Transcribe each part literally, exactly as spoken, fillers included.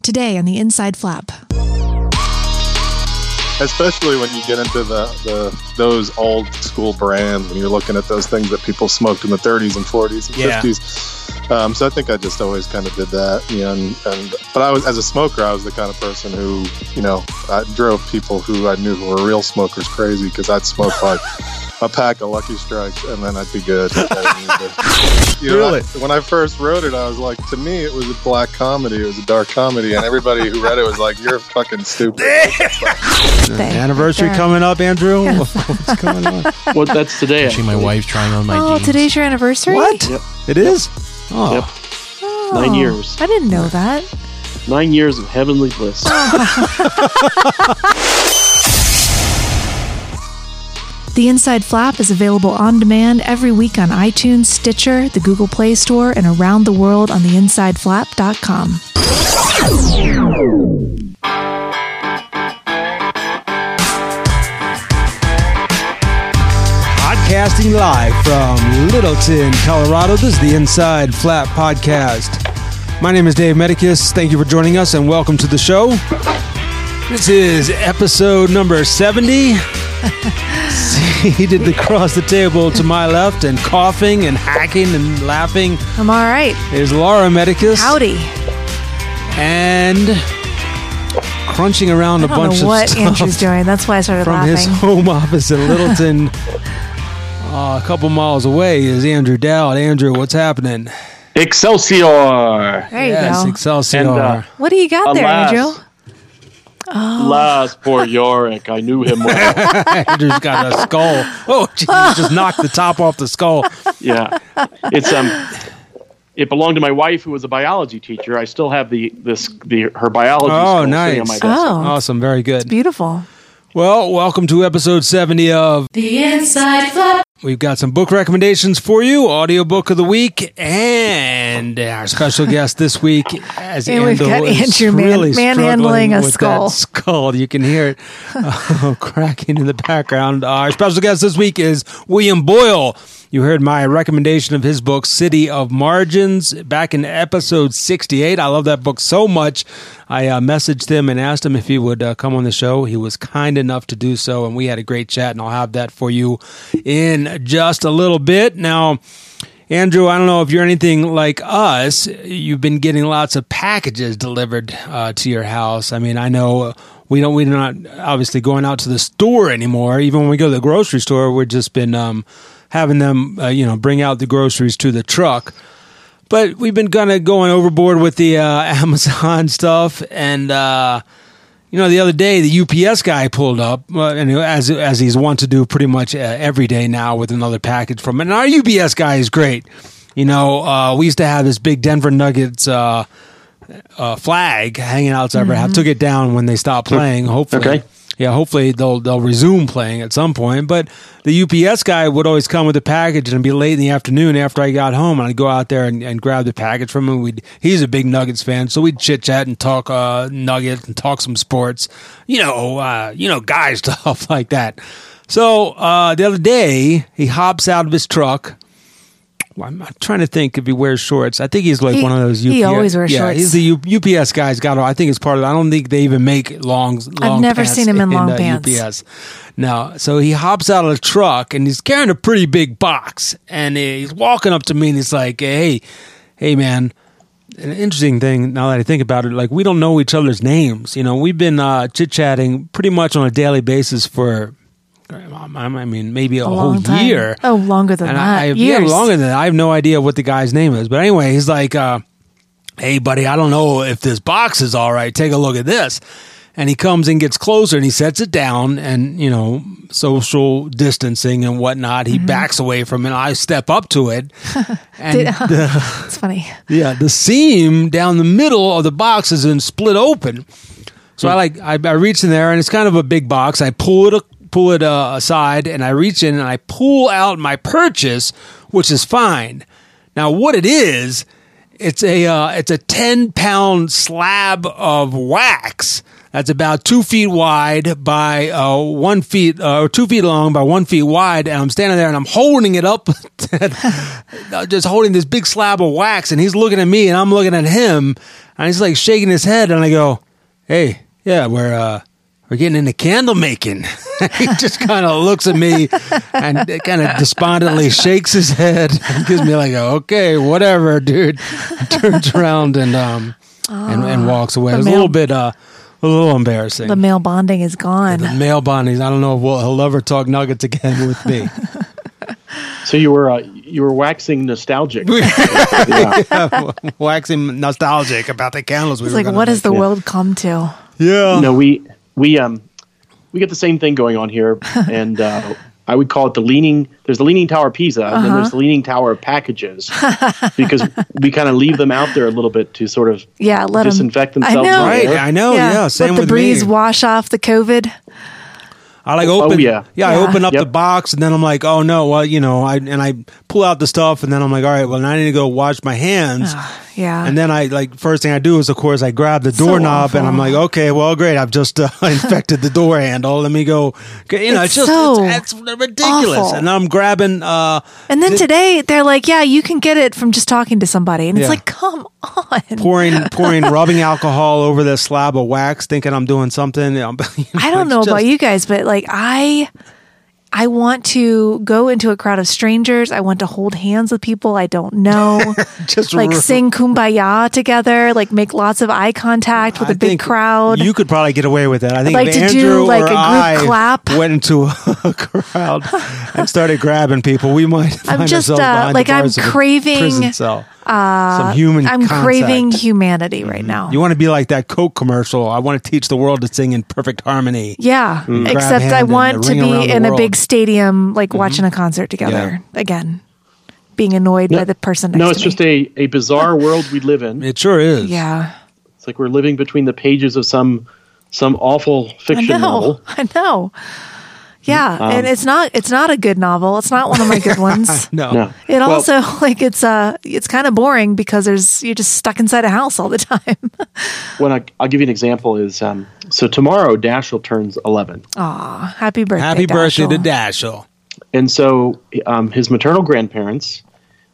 Today on the Inside Flap. Especially when you get into the, the those old school brands and you're looking at those things that people smoked in the thirties and forties and yeah. fifties. Um, so I think I just always kind of did that. You know, and, and but I was as a smoker, I was the kind of person who, you know, I drove people who I knew who were real smokers crazy because I'd smoke like a pack of Lucky Strikes and then I'd be good. You know, really? I, when I first wrote it, I was like, to me, it was a black comedy. It was a dark comedy, and everybody who read it was like, "You're fucking stupid." Anniversary coming up, Andrew. What's going on? Well, that's today. Actually, my wife's trying on my Oh, jeans. today's your anniversary? What? Yep. It is? Oh. Yep. Oh, Nine years. I didn't know that. Nine years of heavenly bliss. The Inside Flap is available on demand every week on iTunes, Stitcher, the Google Play Store, and around the world on the inside flap dot com. Podcasting live from Littleton, Colorado. This is the Inside Flap Podcast. My name is Dave Medicus. Thank you for joining us and welcome to the show. This is episode number seventy. Seated across the table to my left and coughing and hacking and laughing I'm all right. is Laura Medicus. Howdy. And crunching around I a don't bunch know what of stuff Andrew's doing. That's why I started from laughing. his home office in Littleton, uh, a couple miles away, is Andrew Dowd. Andrew, what's happening? Excelsior! There you yes, go. Excelsior. And, uh, What do you got there, Alas. Andrew? Oh. Last poor Yorick. I knew him well. Andrew's got a skull. Oh, Jesus, just knocked the top off the skull. Yeah. It's um it belonged to my wife who was a biology teacher. I still have the this the her biology Oh, skull nice. sitting on my desk. Oh. Awesome, very good. Beautiful. Well, welcome to episode seventy of The Inside Flap. We've got some book recommendations for you, audiobook of the week, and our special guest this week, as And we've Andrew got is Andrew man- really manhandling struggling a with skull. that skull. You can hear it uh, cracking in the background. Our special guest this week is William Boyle. You heard my recommendation of his book, City of Margins, back in episode sixty-eight. I love that book so much. I uh, messaged him and asked him if he would uh, come on the show. He was kind enough to do so, and we had a great chat, and I'll have that for you in just a little bit. Now, Andrew, I don't know if you're anything like us. You've been getting lots of packages delivered uh, to your house. I mean, I know we don't, we're not obviously going out to the store anymore. Even when we go to the grocery store, we've just been um, having them, uh, you know, bring out the groceries to the truck. But we've been kind of going overboard with the uh, Amazon stuff, and uh, you know, the other day the U P S guy pulled up, uh, and as as he's wont to do pretty much uh, every day now with another package from. And our U P S guy is great. You know, uh, we used to have this big Denver Nuggets uh, uh, flag hanging outside our house. Took it down when they stopped playing. Hopefully. Okay. Yeah, hopefully they'll they'll resume playing at some point. But the U P S guy would always come with the package, and it'd be late in the afternoon after I got home, and I'd go out there and, and grab the package from him. We'd, he's a big Nuggets fan, so we'd chit chat and talk uh, Nuggets and talk some sports, you know, uh, you know, guy stuff like that. So uh, the other day, he hops out of his truck. Well, I'm, I'm trying to think if he wears shorts. I think he's like He- one of those U P S. he always wears yeah, shorts. he's the U, UPS guy's got. I think it's part of. I don't think they even make long. long never pants seen him in long uh, pants. U P S. No, so he hops out of the truck and he's carrying a pretty big box, and he's walking up to me and he's like, "Hey, hey, man." An interesting thing now that I think about it, like we don't know each other's names. You know, we've been uh, chit chatting pretty much on a daily basis for. I mean, maybe a, A whole long time. year. Oh, longer than And that. I, I, Years. yeah, longer than that. I have no idea what the guy's name is. But anyway, he's like, uh, hey, buddy, I don't know if this box is all right. Take a look at this. And he comes and gets closer and he sets it down, and, you know, social distancing and whatnot. He mm-hmm. backs away from it. I step up to it. And Did, the, it's funny. yeah, the seam down the middle of the box is in split open. So I like, I, I reach in there, and it's kind of a big box. I pull it pull it uh, aside, and I reach in and I pull out my purchase, which is fine. Now, what it is, it's a uh, it's a ten pound slab of wax that's about two feet wide by uh, one feet uh, or two feet long by one feet wide, and I'm standing there and I'm holding it up, just holding this big slab of wax, and he's looking at me and I'm looking at him. And he's like shaking his head, and I go, "Hey, yeah, we're uh, we're getting into candle making." He just kind of looks at me and kind of despondently shakes his head and gives me like, a, "Okay, whatever, dude." Turns around and um oh, and, and walks away. It was male, a little bit uh a little embarrassing. The male bonding is gone. The male bonding. I don't know if we'll, he'll ever talk nuggets again with me. So you were uh, you were waxing nostalgic. yeah. Yeah, waxing nostalgic about the candles we it's were like, what make. has the yeah. world come to? Yeah. You know, we we um we get the same thing going on here, and uh, I would call it the leaning. There's the Leaning Tower of Pisa, uh-huh. and then there's the Leaning Tower of packages, because we kind of leave them out there a little bit to sort of yeah, let disinfect them, themselves. I know. Right, I know. Yeah, yeah same let the with breeze me. wash off the COVID. I like open, oh, yeah. yeah, yeah. I open up yep. the box, and then I'm like, oh no, well, you know, I and I pull out the stuff, and then I'm like, all right, well, now I need to go wash my hands. Yeah. And then I like first thing I do is, of course, I grab the So doorknob, awful. and I'm like, okay, well, great, I've just uh, infected the door handle. Let me go. You know, it's, It's just so it's, it's ridiculous. awful. And I'm grabbing. Uh, And then the- today they're like, yeah, you can get it from just talking to somebody, and it's Yeah. like, come on. pouring pouring rubbing alcohol over this slab of wax, thinking I'm doing something. You know, I don't it's know just- about you guys, but like I I want to go into a crowd of strangers. I want to hold hands with people I don't know. Just like r- sing Kumbaya together, like make lots of eye contact with I a big think crowd. You could probably get away with it. I think I'd if like to do, Andrew like, or a group I clap. went into a crowd and started grabbing people, we might find I'm just ourselves uh, behind like the I'm bars of a craving prison cell. Some human I'm contact. craving humanity right now. You want to be like that Coke commercial. I want to teach the world to sing in perfect harmony. Yeah, Grab except hand I and want to ring around be the in a world. big stadium, like watching a concert together again, being annoyed by the person next No, to it's me. just a, a bizarre world we live in. It sure is. Yeah, It's like we're living between the pages of some some awful I fiction know. novel. I know. Yeah, Um, and it's not it's not a good novel. It's not one of my good ones. No. No. It Well, also like it's uh it's kind of boring because there's you're just stuck inside a house all the time. when I, I'll give you an example is um, so tomorrow Dashiell turns eleven, Aw, happy birthday! Happy birthday to Dashiell. Dashiell. and so um, his maternal grandparents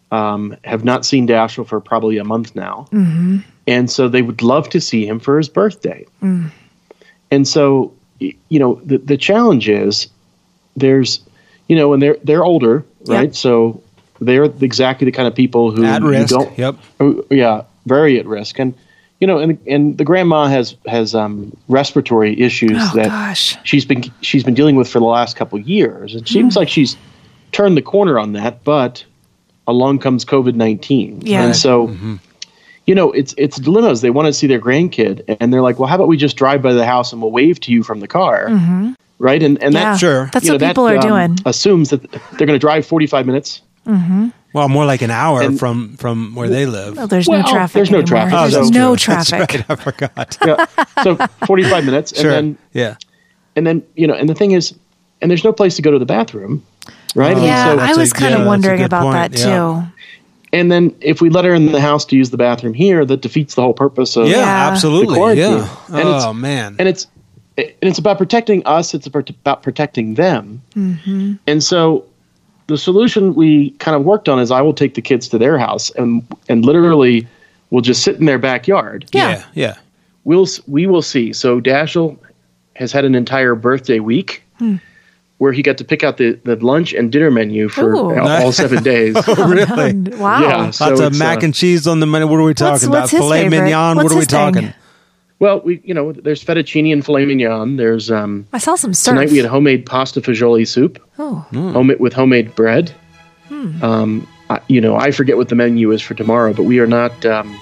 um, have not seen Dashiell for probably a month now, mm-hmm. and so they would love to see him for his birthday. Mm. And so y- you know the the challenge is there's you know and they're they're older, right? Yep. So they're exactly the kind of people who At you risk. don't Yep. Oh, yeah, very at risk. And you know, and and the grandma has has um, respiratory issues Oh that gosh. she's been she's been dealing with for the last couple of years. It seems Hmm. like she's turned the corner on that, but along comes COVID nineteen, Yeah. and so. You know, it's it's dilemmas. They want to see their grandkid, and they're like, "Well, how about we just drive by the house and we'll wave to you from the car, right?" And and Yeah, that Sure. that's you know, what that, people are um, doing. assumes that they're going to drive forty-five minutes. Well, more like an hour And- from, from where they live. Well, there's Well, no traffic. there's no anymore. traffic. Oh, There's that's no true. traffic. That's right. I forgot. Yeah. So forty-five minutes, Sure. and then yeah. and then you know, and the thing is, and there's no place to go to the bathroom, right? Oh, And Yeah, so- I that's was a- kind yeah, of that's a wondering good about point. that Yeah. too. and then if we let her in the house to use the bathroom here, that defeats the whole purpose of Yeah, Yeah. absolutely. the quarantine. Yeah. And it's- Oh, man. and it's and it's about protecting us. It's about about protecting them. Mm-hmm. And so, the solution we kind of worked on is I will take the kids to their house and and literally we'll just sit in their backyard. Yeah. Yeah. Yeah. We'll s- we will see. So Dashiell has had an entire birthday week. Where he got to pick out the, the lunch and dinner menu for Ooh. all, all seven days. Oh, really? Wow. Yeah. So Lots of it's, mac uh, and cheese on the menu. What are we talking what's about? his Filet favorite? mignon? What's what are we his thing? talking? Well, we you know there's fettuccine and filet mignon. There's um, I saw some surf. tonight we had homemade pasta fagioli soup, oh, home with homemade bread. Um, I, you know I forget what the menu is for tomorrow, but we are not um,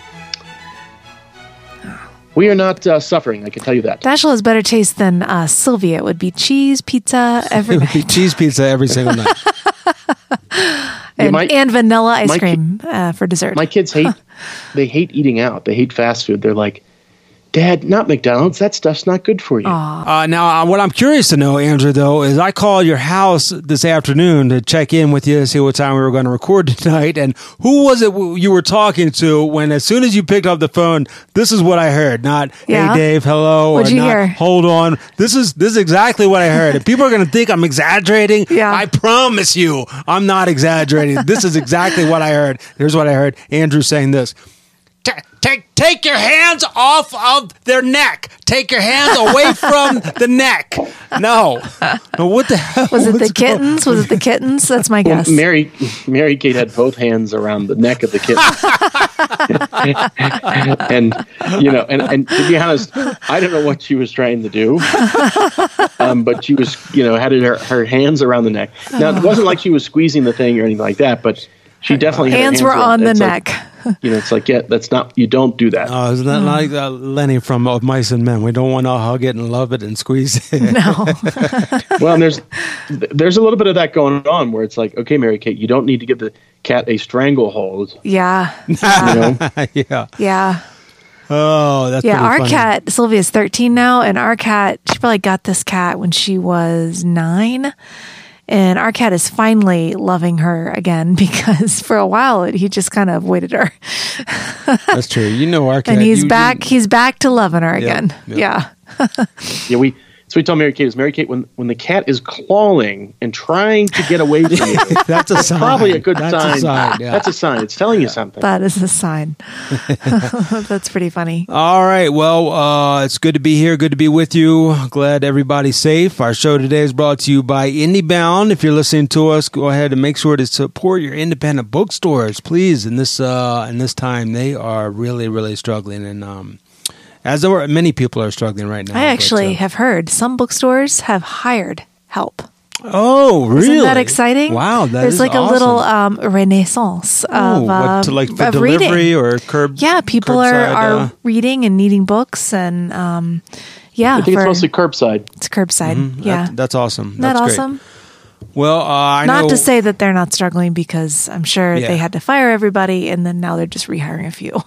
we are not uh, suffering. I can tell you that. Dashiell has better taste than uh, Sylvia. It would be cheese pizza every It would be night cheese pizza every single night. and, my- and vanilla ice my ki- cream uh, for dessert. My kids hate they hate eating out. They hate fast food. They're like, Dad, not McDonald's. That stuff's not good for you. Uh, now, uh, what I'm curious to know, Andrew, though, is I called your house this afternoon to check in with you to see what time we were going to record tonight. And who was it w- you were talking to when, as soon as you picked up the phone, this is what I heard? Not, Yeah. hey, Dave, hello. What'd or you not, hear? hold on. This is this is exactly what I heard. And people are going to think I'm exaggerating. Yeah. I promise you, I'm not exaggerating. This is exactly what I heard. Here's what I heard. Andrew saying this. "T- Take take your hands off of their neck. Take your hands away from the neck. No. no what the hell? Was it the kittens? Was it the kittens? That's my guess. Well, Mary Mary Kate had both hands around the neck of the kitten. and you know, and, and to be honest, I don't know what she was trying to do. Um, but she was, you know, had her, her hands around the neck. Now, it wasn't like she was squeezing the thing or anything like that, but she definitely had her hands hands were around- on the it's neck. Like, you know, it's like, yeah, that's not, you don't do that. Oh, isn't that Hmm. like uh, Lenny from Of Mice and Men? We don't want to hug it and love it and squeeze it. No. Well, and there's there's a little bit of that going on where it's like, okay, Mary Kate, you don't need to give the cat a stranglehold. Yeah. You know? yeah. Yeah. Oh, that's Yeah, pretty our funny. cat, Sylvia's thirteen now, and our cat, she probably got this cat when she was nine. And our cat is finally loving her again because for a while he just kind of avoided her. That's true. You know our cat. And he's you- back, he's back to loving her Yeah, again. yeah. Yeah. Yeah, we. So we tell Mary Kate is Mary Kate when when the cat is clawing and trying to get away from you. That's a sign. Probably a good That's sign. A sign yeah. That's a sign. It's telling you something. That is a sign. That's pretty funny. All right. Well, uh, it's good to be here. Good to be with you. Glad everybody's safe. Our show today is brought to you by IndieBound. If you're listening to us, go ahead and make sure to support your independent bookstores, please. In this uh, in this time, they are really, really struggling, and um, as there were, many people are struggling right now. I actually but, uh, have heard some bookstores have hired help. Oh, really? Isn't that exciting? Wow, that There's is like awesome. a little um, renaissance of, Oh, what, uh, to like for of delivery reading. or curb? Yeah, people are, curbside, are uh, reading and needing books, and um, yeah, I think for- it's mostly curbside. it's curbside. mhm, Yeah, that- that's awesome. Isn't that That's awesome? Great. Well, uh, I Not know. to say that they're not struggling because I'm sure Yeah. they had to fire everybody, and then now they're just rehiring a few.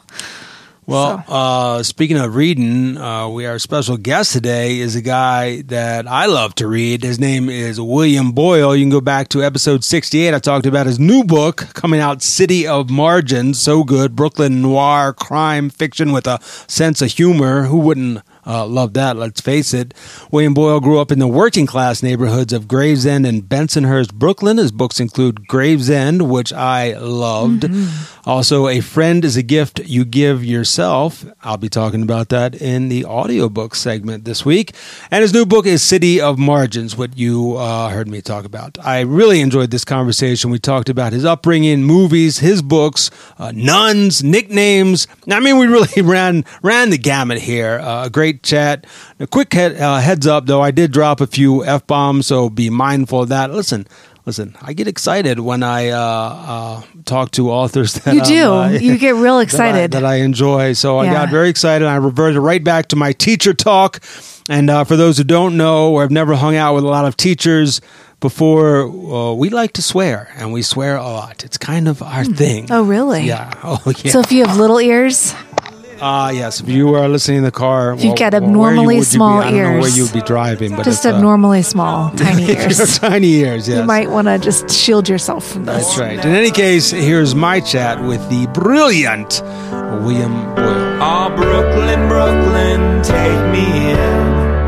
Well, uh, speaking of reading, uh, we our special guest today is a guy that I love to read. His name is William Boyle. You can go back to episode sixty-eight. I talked about his new book coming out, City of Margins. So good. Brooklyn noir crime fiction with a sense of humor. Who wouldn't uh, love that? Let's face it. William Boyle grew up in the working class neighborhoods of Gravesend and Bensonhurst, Brooklyn. His books include Gravesend, which I loved. Mm-hmm. Also, A Friend is a Gift You Give Yourself. I'll be talking about that in the audiobook segment this week. And his new book is City of Margins, what you uh, heard me talk about. I really enjoyed this conversation. We talked about his upbringing, movies, his books, uh, nuns, nicknames. I mean, we really ran ran the gamut here. Uh, a great chat. A quick head, uh, heads up, though, I did drop a few F-bombs, so be mindful of that. Listen. Listen, I get excited when I uh, uh, talk to authors that You do. I'm, uh, You get real excited. that I, that I enjoy. So I Yeah. got very excited. I reverted right back to my teacher talk. And uh, for those who don't know or have never hung out with a lot of teachers before, uh, we like to swear, and we swear a lot. It's kind of our thing. Oh, really? Yeah. Oh, yeah. So if you have little ears, Ah, yes. If you are listening in the car, If you've got where you- abnormally would you be? small I don't know where ears. you would be driving, but just it's, uh, abnormally small, tiny your ears, tiny ears. Yes. you might want to just shield yourself from this. That's right. In any case, here's my chat with the brilliant William Boyle. Oh, Brooklyn, Brooklyn, take me in.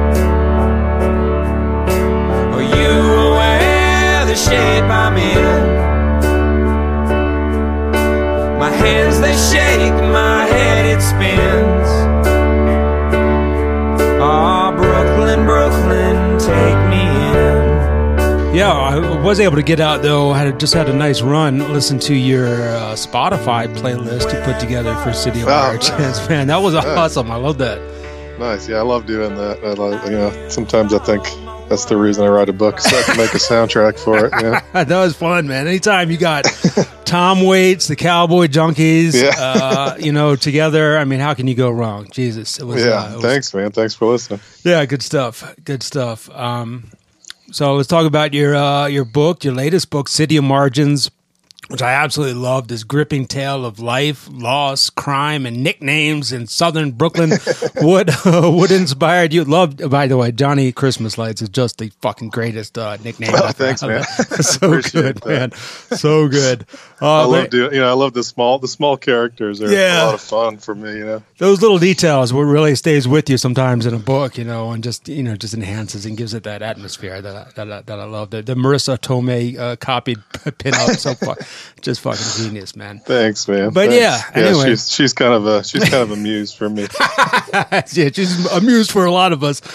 Are you aware the shape I'm in? My hands, they shake, my head, it spins. Oh, Brooklyn, Brooklyn, take me in. Yeah, I was able to get out though. I had just had a nice run. Listen to your uh, Spotify playlist you put together for City of Oh, Margins. Man, that was awesome. I love that. Nice. Yeah, I love doing that. I love, you know, sometimes I think that's the reason I write a book, so I can make a soundtrack for it. You know? That was fun, man. Anytime you got Tom Waits, the Cowboy Junkies, Yeah. uh, you know, together. I mean, how can you go wrong? Jesus, it was. Yeah. uh, it was- Thanks, man. Thanks for listening. Yeah, good stuff. Good stuff. Um, so let's talk about your uh, your book, your latest book, City of Margins, which I absolutely love. This gripping tale of life, loss, crime, and nicknames in Southern Brooklyn. what uh, what inspired you? Loved, by the way, Johnny Christmas Lights is just the fucking greatest uh, nickname. Oh, ever. thanks, man. so Appreciate good, that. man. So good. Uh, I love but doing. You know, I love the small. The small characters are Yeah. a lot of fun for me. You know. those little details what really stays with you sometimes in a book, you know, and just you know just enhances and gives it that atmosphere that I, that I, that I love. The, the Marissa Tomei uh, copied pinup so far. Just fucking genius, man. Thanks, man. But Thanks. yeah, anyway. she's she's kind of a she's kind of a muse for me. Yeah, she's amused for a lot of us.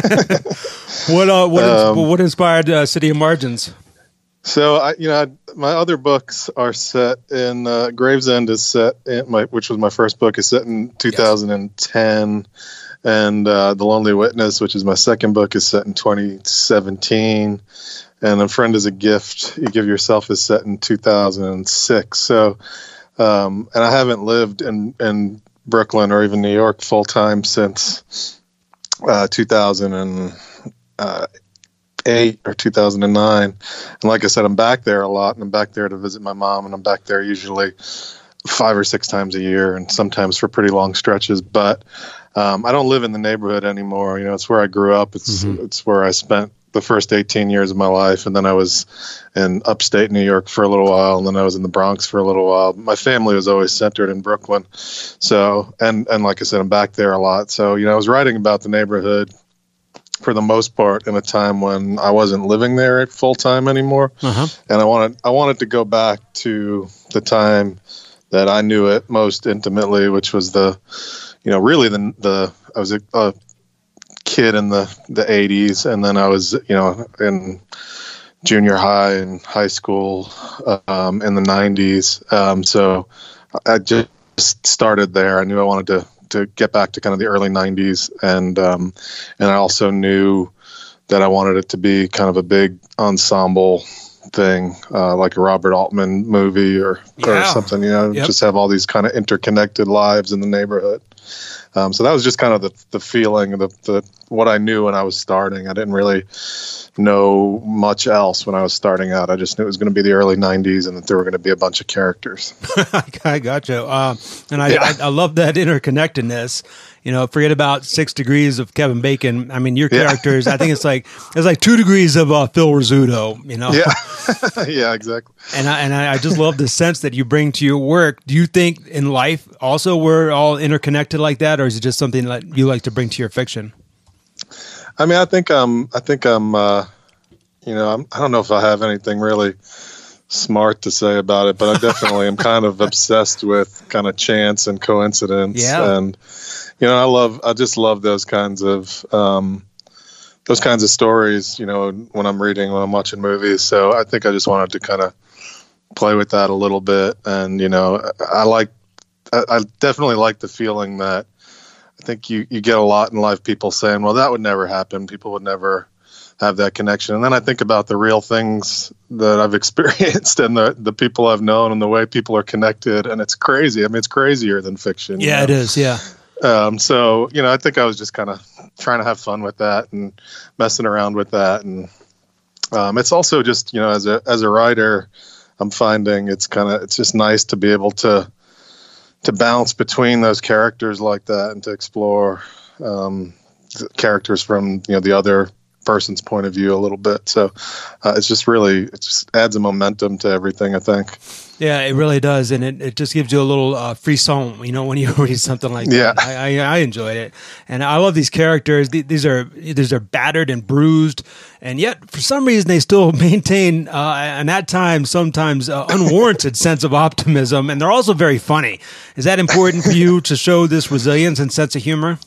what uh, what Um, what inspired uh, City of Margins? So I, you know, I, my other books are set in uh, Gravesend is set in my, which was my first book, is set in two thousand ten, and uh, The Lonely Witness, which is my second book, is set in twenty seventeen, and A Friend is a Gift You Give Yourself is set in two thousand six. So, um, and I haven't lived in in Brooklyn or even New York full time since uh, two thousand eight or two thousand nine. And like I said, I'm back there a lot, and I'm back there to visit my mom, and I'm back there usually five or six times a year, and sometimes for pretty long stretches. But um, I don't live in the neighborhood anymore. You know, it's where I grew up. It's Mm-hmm. it's where I spent the first eighteen years of my life, and then I was in upstate New York for a little while, and then I was in the Bronx for a little while. My family was always centered in Brooklyn. So, and and like I said, I'm back there a lot. So, you know, I was writing about the neighborhood for the most part in a time when I wasn't living there full time anymore. Uh-huh. And I wanted, I wanted to go back to the time that I knew it most intimately, which was the, you know, really the, the, I was a, a kid in the, the eighties. And then I was, you know, in junior high and high school, um, in the nineties. Um, so I just started there. I knew I wanted to, to get back to kind of the early nineties. And, um, and I also knew that I wanted it to be kind of a big ensemble thing, uh, like a Robert Altman movie or, Yeah. or something, you know, Yep. just have all these kind of interconnected lives in the neighborhood. Um, so that was just kind of the, the feeling, the, the, what I knew when I was starting. I didn't really know much else when I was starting out. I just knew it was going to be the early nineties and that there were going to be a bunch of characters. I gotcha. Uh, and I, Yeah. I, I love that interconnectedness. You know, forget about Six Degrees of Kevin Bacon. I mean, your Yeah. characters, I think it's like, it's like two degrees of uh, Phil Rizzuto, you know? Yeah. Yeah, exactly. And I, and I, I just love the sense that you bring to your work. Do you think in life also we're all interconnected like that, or is it just something that you like to bring to your fiction? I mean, I think um, I think I'm, uh, you know, I'm, I don't know if I have anything really smart to say about it, but I definitely am kind of obsessed with kind of chance and coincidence. Yeah. And, you know, I love, I just love those kinds of, um, those kinds of stories, you know, when I'm reading, when I'm watching movies. So I think I just wanted to kind of play with that a little bit. And, you know, I like, I, I definitely like the feeling that I think you, you get a lot in life, people saying, well, that would never happen. People would never have that connection. And then I think about the real things that I've experienced and the, the people I've known and the way people are connected. And it's crazy. I mean, it's crazier than fiction. Yeah, you it know? is. Yeah. Um, so, you know, I think I was just kind of trying to have fun with that and messing around with that. And um, it's also just, you know, as a, as a writer, I'm finding it's kind of, it's just nice to be able to, to bounce between those characters like that and to explore um, the characters from, you know, the other person's point of view a little bit. So uh, it's just really, it just adds a momentum to everything, I think. Yeah, it really does, and it, it just gives you a little uh, frisson, you know, when you read something like Yeah. that. I, I I enjoyed it, and I love these characters. Th- These are these are battered and bruised, and yet for some reason they still maintain, uh, and at times sometimes uh, unwarranted sense of optimism, and they're also very funny. Is that important for you to show this resilience and sense of humor?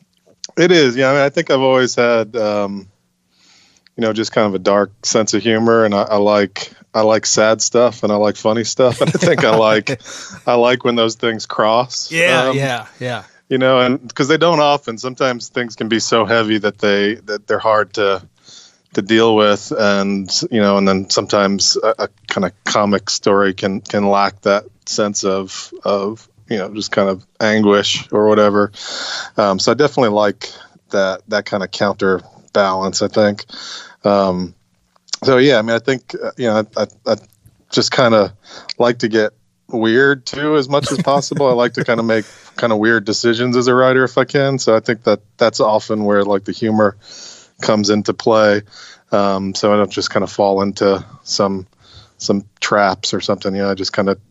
It is. Yeah. I mean, I think I've always had, um, you know, just kind of a dark sense of humor, and I, I like, I like sad stuff and I like funny stuff. And I think I like, I like when those things cross. Yeah, um, yeah, yeah. You know, and because they don't often, sometimes things can be so heavy that they, that they're hard to, to deal with. And, you know, and then sometimes a, a kind of comic story can, can lack that sense of, of, you know, just kind of anguish or whatever. Um, so I definitely like that, that kind of counterbalance, I think. Um, so yeah, I mean, I think, uh, you know, I, I, I just kind of like to get weird too, as much as possible. I like to kind of make kind of weird decisions as a writer if I can. So I think that that's often where like the humor comes into play. Um, so I don't just kind of fall into some, some traps or something. You know, I just kind of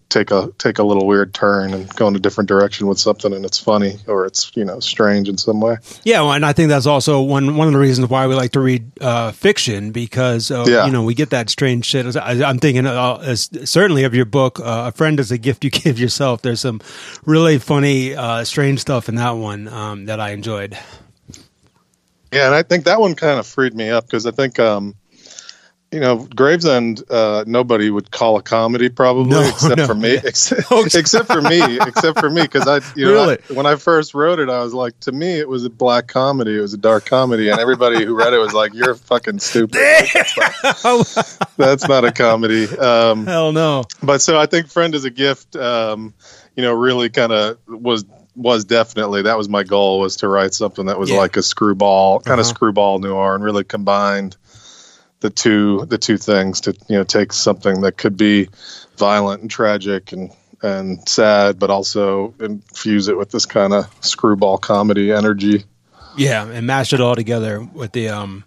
take a take a little weird turn and go in a different direction with something, and it's funny or it's you know strange in some way. Yeah, well, and I think that's also one one of the reasons why we like to read uh, fiction, because uh, Yeah. you know we get that strange shit. I, I'm thinking uh, as, certainly of your book, uh, "A Friend Is a Gift You Give Yourself." There's some really funny, uh, strange stuff in that one um, that I enjoyed. Yeah, and I think that one kind of freed me up because I think, um, you know, Gravesend, uh, nobody would call a comedy probably, No, except no, for me, yeah. except, Oh, except for me, except for me, because I, you know, Really? I, when I first wrote it, I was like, to me, it was a black comedy, it was a dark comedy, and everybody who read it was like, "You're fucking stupid. That's not, that's not a comedy." Um, Hell no. but so I think "Friend Is a Gift," um, you know, really kind of was. was definitely that was my goal, was to write something that was Yeah. like a screwball kind of Uh-huh. screwball noir and really combined the two the two things to you know take something that could be violent and tragic and and sad, but also infuse it with this kind of screwball comedy energy. Yeah, and mash it all together with the um,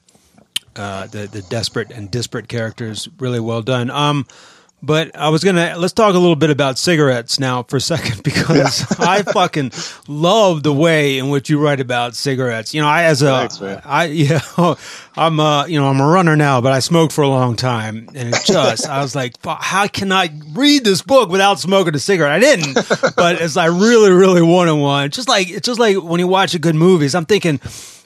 uh, the the desperate and disparate characters. Really well done. Um, but I was gonna let's talk a little bit about cigarettes now for a second, because I fucking love the way in which you write about cigarettes. You know, I as a Thanks, man. I yeah, I'm uh you know I'm a runner now, but I smoked for a long time, and it just I was like, "Fuck, how can I read this book without smoking a cigarette?" I didn't, but as I really really wanted one, just like it's just like when you watch a good movies, I'm thinking.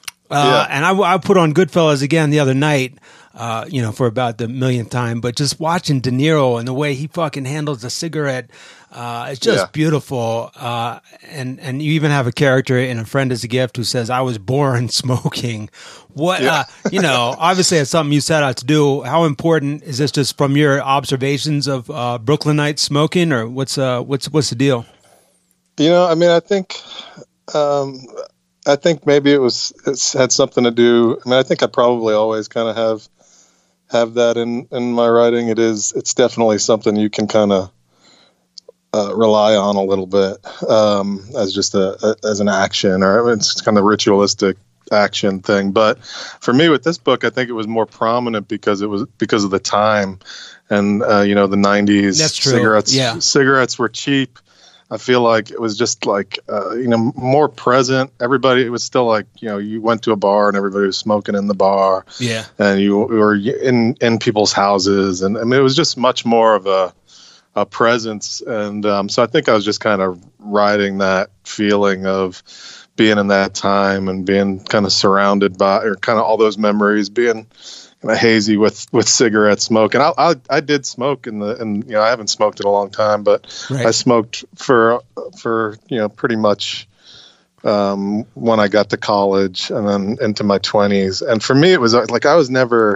Uh, Yeah. And I, I put on Goodfellas again the other night, uh, you know, for about the millionth time. But just watching De Niro and the way he fucking handles a cigarette, uh, it's just Yeah. beautiful. Uh, and and you even have a character in A Friend Is a Gift who says, "I was born smoking." What Yeah. uh, you know, obviously it's something you set out to do. How important is this? Just from your observations of uh, Brooklynites smoking, or what's uh, what's what's the deal? You know, I mean, I think, um, I think maybe it was it's had something to do. I mean, I think I probably always kind of have have that in in my writing. It is, it's definitely something you can kind of uh, rely on a little bit um, as just a, a as an action, or it's kind of ritualistic action thing. But for me with this book, I think it was more prominent because it was because of the time, and uh, you know, the nineties. That's true. Cigarettes, Yeah. cigarettes were cheap. I feel like it was just like, uh, you know, more present. Everybody, it was still like, you know, you went to a bar and everybody was smoking in the bar, Yeah. and you were in, in people's houses. And I mean, it was just much more of a, a presence. And um, so I think I was just kind of riding that feeling of being in that time and being kind of surrounded by, or kind of all those memories, being kind of hazy with, with cigarette smoke. And I, I, I did smoke in the, and, you know, I haven't smoked in a long time, but Right. I smoked for, for, you know, pretty much, um, when I got to college and then into my twenties. And for me, it was like, I was never,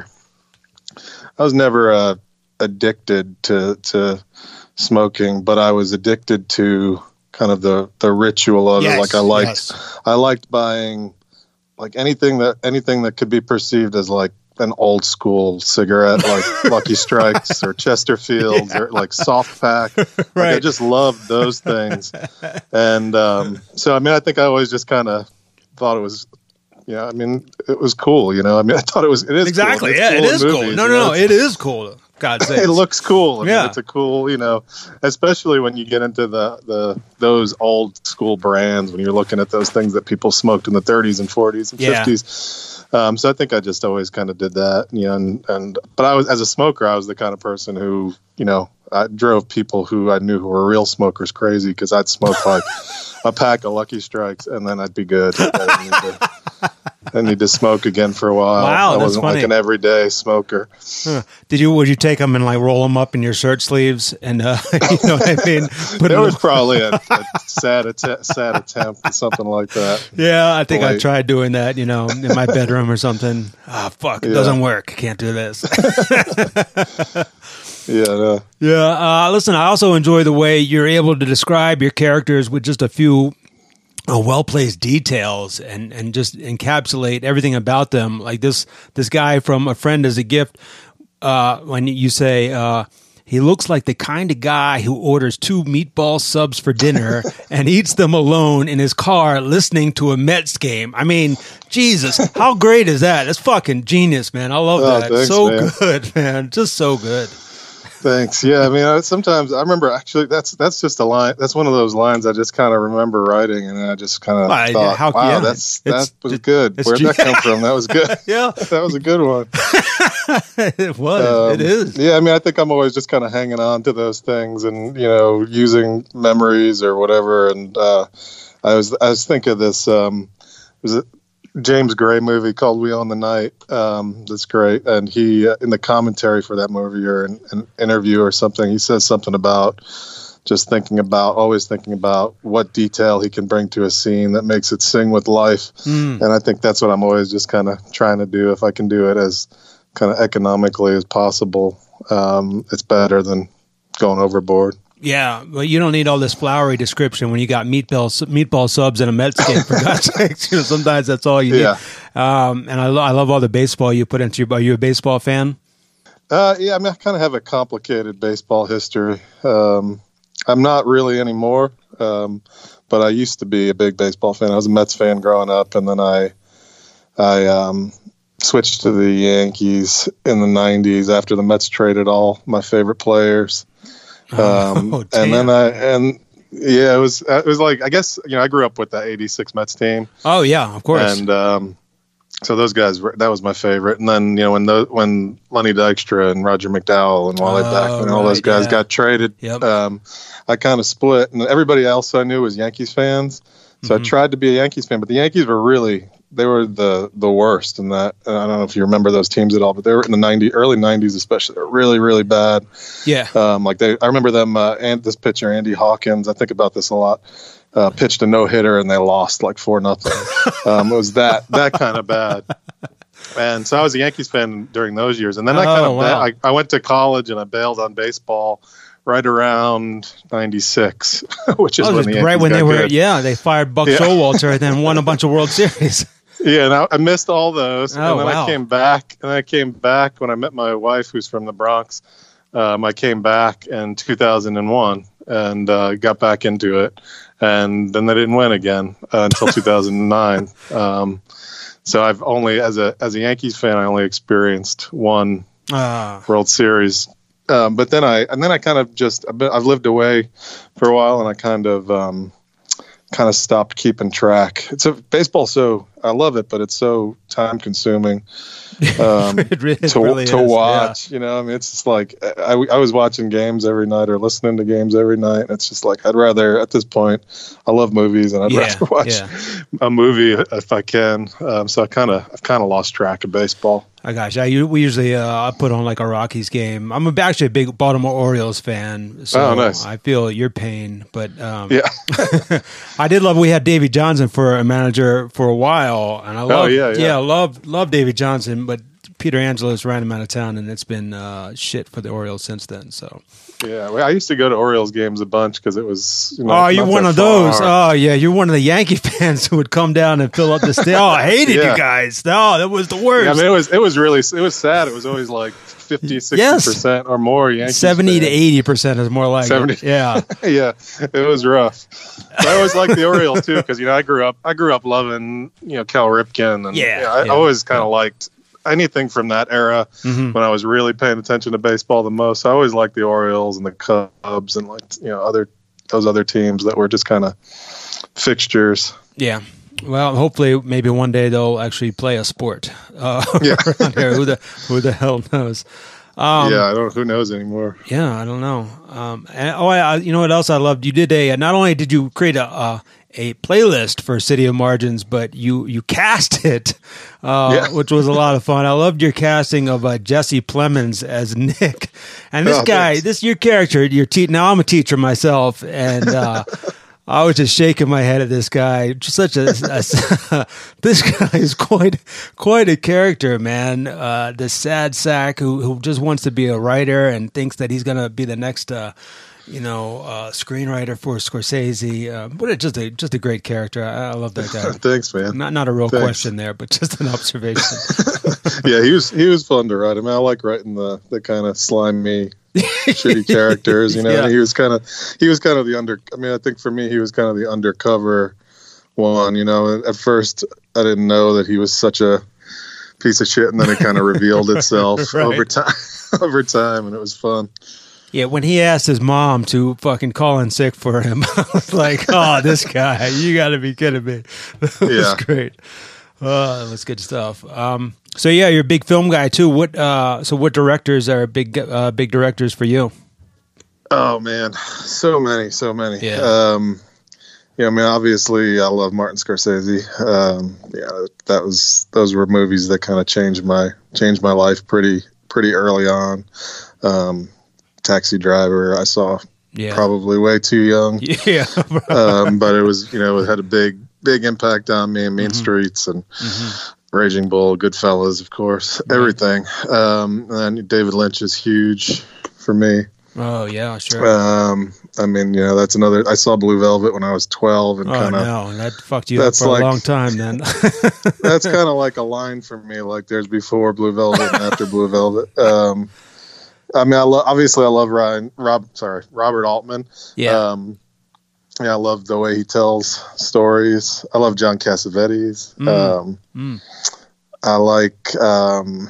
I was never, uh, addicted to, to smoking, but I was addicted to kind of the, the ritual of Yes, it. Like I liked, yes. I liked buying like anything that, anything that could be perceived as like an old school cigarette, like Lucky Strikes or Chesterfields, or like Soft Pack. Like, I Right. just loved those things. And um, so, I mean, I think I always just kind of thought it was, yeah, I mean, it was cool, you know? I mean, I thought it was, it is Exactly. cool. Yeah, It's it cool in is cool. movies, No, you no, know? no. It is cool. God's sake. It looks cool. I mean, Yeah. it's a cool, you know, especially when you get into the, the those old school brands, when you're looking at those things that people smoked in the thirties and forties and Yeah. fifties. Um, so I think I just always kind of did that, you know, and, and, but I was, as a smoker, I was the kind of person who, you know, I drove people who I knew who were real smokers crazy, because I'd smoke like a pack of Lucky Strikes and then I'd be good. I didn't need to, I didn't need to smoke again for a while. Wow, I that's wasn't funny. like an everyday smoker. Huh. Did you? Would you take them and like roll them up in your shirt sleeves and uh, you know what I mean? Put There them- was probably a, a sad, att- sad attempt at something like that. yeah, I think I Boy. tried doing that. You know, in my bedroom or something. Ah, fuck! It Yeah. doesn't work. Can't do this. Yeah, no. Yeah. Uh, listen, I also enjoy the way you're able to describe your characters with just a few uh, well-placed details and, and just encapsulate everything about them. Like this, this guy from A Friend Is a Gift, uh, when you say, uh, he looks like the kind of guy who orders two meatball subs for dinner and eats them alone in his car listening to a Mets game. I mean, Jesus, how great is that? That's fucking genius, man. I love Oh, that. thanks, So man. good, man. Just so good. Thanks. Yeah, I mean, I, sometimes I remember actually that's that's just a line. That's one of those lines I just kind of remember writing, and I just kind of Well, thought, how- "Wow, yeah, that's it's- that was it- good. it's Where'd true. that come from? That was good. Yeah. That was a good one." It was. Um, it is. Yeah, I mean, I think I'm always just kind of hanging on to those things, and you know, using memories or whatever. And uh, I was I was thinking of this. Um, was it James Gray movie called We Own the Night? Um, that's great. And he, uh, in the commentary for that movie or an, an interview or something, he says something about just thinking about, always thinking about what detail he can bring to a scene that makes it sing with life. Mm. And I think that's what I'm always just kind of trying to do. If I can do it as kind of economically as possible, um, it's better than going overboard. Yeah, but you don't need all this flowery description when you got meatball meatball subs and a Mets game. For God's sakes, you know, sometimes that's all you need. Yeah. Um, and I, lo- I love all the baseball you put into your. Are you a baseball fan? Uh, yeah, I mean, I kind of have a complicated baseball history. Um, I'm not really anymore, um, but I used to be a big baseball fan. I was a Mets fan growing up, and then I, I um, switched to the Yankees in the nineties after the Mets traded all my favorite players. Um, Oh, and then damn. I and yeah, it was it was like I guess you know I grew up with that eighty-six Mets team. Oh yeah, of course. And um, so those guys were, that was my favorite. And then you know when the when Lenny Dykstra and Roger McDowell and Wally Oh, Backman and all those right, guys yeah. got traded, Yep. um, I kind of split. And everybody else I knew was Yankees fans, so Mm-hmm. I tried to be a Yankees fan. But the Yankees were really they were the the worst in that. I don't know if you remember those teams at all, but they were in the ninety early nineties especially. They were really really bad. yeah. Um, like they, I remember them. Uh, and this pitcher, Andy Hawkins. I think about this a lot. Uh, pitched a no hitter and they lost like four nothing. Um, it was that that kind of bad. And so I was a Yankees fan during those years. And then I kind Oh, of wow. I, I went to college and I bailed on baseball right around ninety-six, which is Oh, when just the Yankees right when got they were. good. Yeah, they fired Buck Yeah. Showalter and then won a bunch of World Series. Yeah, and I, I missed all those. Oh, and then wow. I came back, and I came back when I met my wife, who's from the Bronx. Um, I came back in two thousand one and uh, got back into it, and then they didn't win again uh, until two thousand nine. Um, so I've only, as a as a Yankees fan, I only experienced one Ah, World Series. Um, but then I and then I kind of just I've, been, I've lived away for a while, and I kind of um, kind of stopped keeping track. It's a baseball, so I love it, but it's so time consuming um, It re- it to really to is, watch. You know, I mean, it's just like I, I was watching games every night or listening to games every night. And it's just like I'd rather at this point. I love movies, and I'd Yeah, rather watch yeah. a movie if I can. Um, so I kind of I've kind of lost track of baseball. Oh gosh, I u- we usually uh, I put on like a Rockies game. I'm a, actually a big Baltimore Orioles fan, so Oh, nice. I feel your pain. But um, Yeah. I did love. We had Davy Johnson for a manager for a while, and I love. Oh, yeah, yeah. I love love Davy Johnson, but Peter Angelos ran him out of town, and it's been uh, shit for the Orioles since then. So, Yeah, well, I used to go to Orioles games a bunch because it was. You know, oh, you're not one that of those. far. Oh, yeah, you're one of the Yankee fans who would come down and fill up the stadium. Oh, I hated Yeah. you guys. No, that was the worst. Yeah, I mean, it was it was really it was sad. It was always like fifty, sixty Yes. percent or more Yankees Seventy to fans. eighty percent is more like seventy it. Yeah. Yeah, it was rough. But I always liked the Orioles too because you know I grew up I grew up loving you know Cal Ripken and Yeah, you know, I, yeah. I always kind of liked anything from that era Mhm. when I was really paying attention to baseball the most. I always liked the Orioles and the Cubs and like you know other those other teams that were just kind of fixtures. Yeah. Well, hopefully, maybe one day they'll actually play a sport. Uh, Yeah. around here. Who the who the hell knows? Um, yeah, I don't. Who knows anymore? Yeah, I don't know. Um, and, oh, I, I- you know what else I loved? You did a. Not only did you create a a, a playlist for City of Margins, but you you cast it, uh, Yeah. which was a lot of fun. I loved your casting of uh, Jesse Plemons as Nick, and this Oh, guy, thanks. this your character. Your te- now I'm a teacher myself, and. Uh, I was just shaking my head at this guy. Just such a, a this guy is quite quite a character, man. Uh, the sad sack who who just wants to be a writer and thinks that he's gonna be the next, uh, you know, uh, screenwriter for Scorsese. Uh, what a, just a just a great character. I, I love that guy. Thanks, man. Not not a real Thanks. question there, but just an observation. Yeah, he was he was fun to write. I mean, I like writing the the kind of slimy, shitty characters. You know, Yeah. and he was kind of he was kind of the under. I mean, I think for me, he was kind of the undercover one. You know, at first I didn't know that he was such a piece of shit, and then it kind of revealed itself Right. over time. Over time, and it was fun. Yeah, when he asked his mom to fucking call in sick for him, I was like, oh, this guy, you got to be kidding me. That was Yeah. great. Oh, that was good stuff. Um, so yeah, you're a big film guy too. What? Uh, so what directors are big, uh, big directors for you? Oh man, so many, so many. Yeah. Um, yeah, I mean, obviously, I love Martin Scorsese. Um, yeah, that was those were movies that kind of changed my changed my life pretty pretty early on. Um, Taxi Driver, I saw Yeah. probably way too young, Yeah. um, but it was you know it had a big big impact on me. Mean Mm-hmm. Streets and Raging Bull, Goodfellas, of course, everything. Um, and David Lynch is huge for me. Oh yeah, sure. Um, I mean, you know, that's another. I saw Blue Velvet when I was twelve, and oh kind of no, that fucked you up that's for like- a long time then. that's kind of like a line for me. Like, there's before Blue Velvet and after Blue Velvet. Um, I mean, I lo- obviously I love Ryan, Rob, sorry, Robert Altman. Yeah. Um, yeah, I love the way he tells stories. I love John Cassavetes. Um, Mm. I like, um,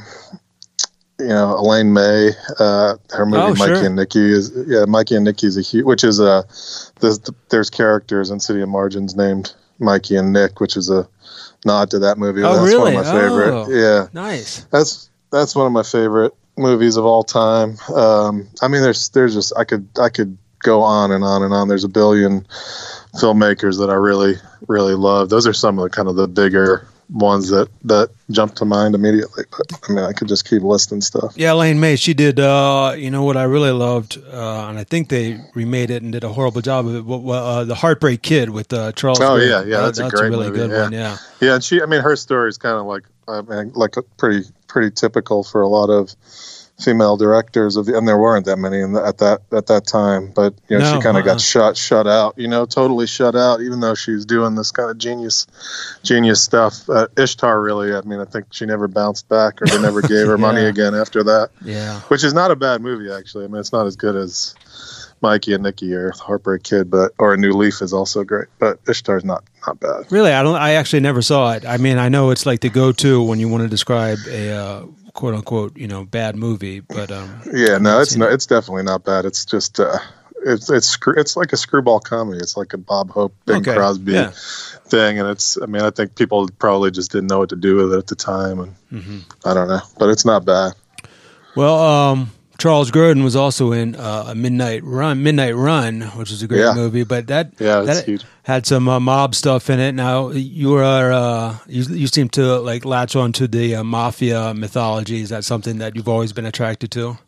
you know, Elaine May. Uh, her movie Oh, Mikey sure. and Nikki is yeah, Mikey and Nikki is a huge, which is a there's there's characters in City of Margins named Mikey and Nick, which is a nod to that movie. Oh, That's really? one of my favorite. Oh. Yeah, Nice. that's that's one of my favorite movies of all time. Um, I mean, there's there's just I could I could go on and on and on. There's a billion filmmakers that I really really love. Those are some of the kind of the bigger ones that that jump to mind immediately. But I mean, I could just keep listing stuff. Yeah, Elaine May, she did, uh, you know, what I really loved, uh, and I think they remade it and did a horrible job of it, what- what, uh, The Heartbreak Kid with uh, Charles Oh, Grodin. yeah, yeah, that's a great really movie, good yeah. one, yeah. Yeah, and she I mean, her story is kind of like I mean, like a pretty pretty typical for a lot of female directors of the, and there weren't that many in the, at that at that time, but you know No, she kind of uh-uh. got shut shut out, you know, totally shut out, even though she was doing this kind of genius genius stuff. Uh, Ishtar really, I mean, I think she never bounced back, or they never gave her money Yeah. again after that, Yeah. which is not a bad movie actually. I mean, it's not as good as Mikey and Nikki or Heartbreak Kid, but or A New Leaf is also great, but Ishtar's not not bad. Really, I don't. I actually never saw it. I mean, I know it's like the go-to when you want to describe a uh, quote unquote, you know, bad movie. But um, Yeah, no, it's seen no, it's definitely not bad. It's just uh, it's it's screw- it's like a screwball comedy. It's like a Bob Hope, Bing Okay, Crosby yeah. thing, and it's. I mean, I think people probably just didn't know what to do with it at the time, and Mm-hmm. I don't know, but it's not bad. well, um, Charles Grodin was also in uh, a Midnight Run, Midnight Run, which is a great Yeah. movie. But that Yeah, it's that huge. had some uh, mob stuff in it. Now you are uh, you you seem to like latch on to the uh, mafia mythology. Is that something that you've always been attracted to?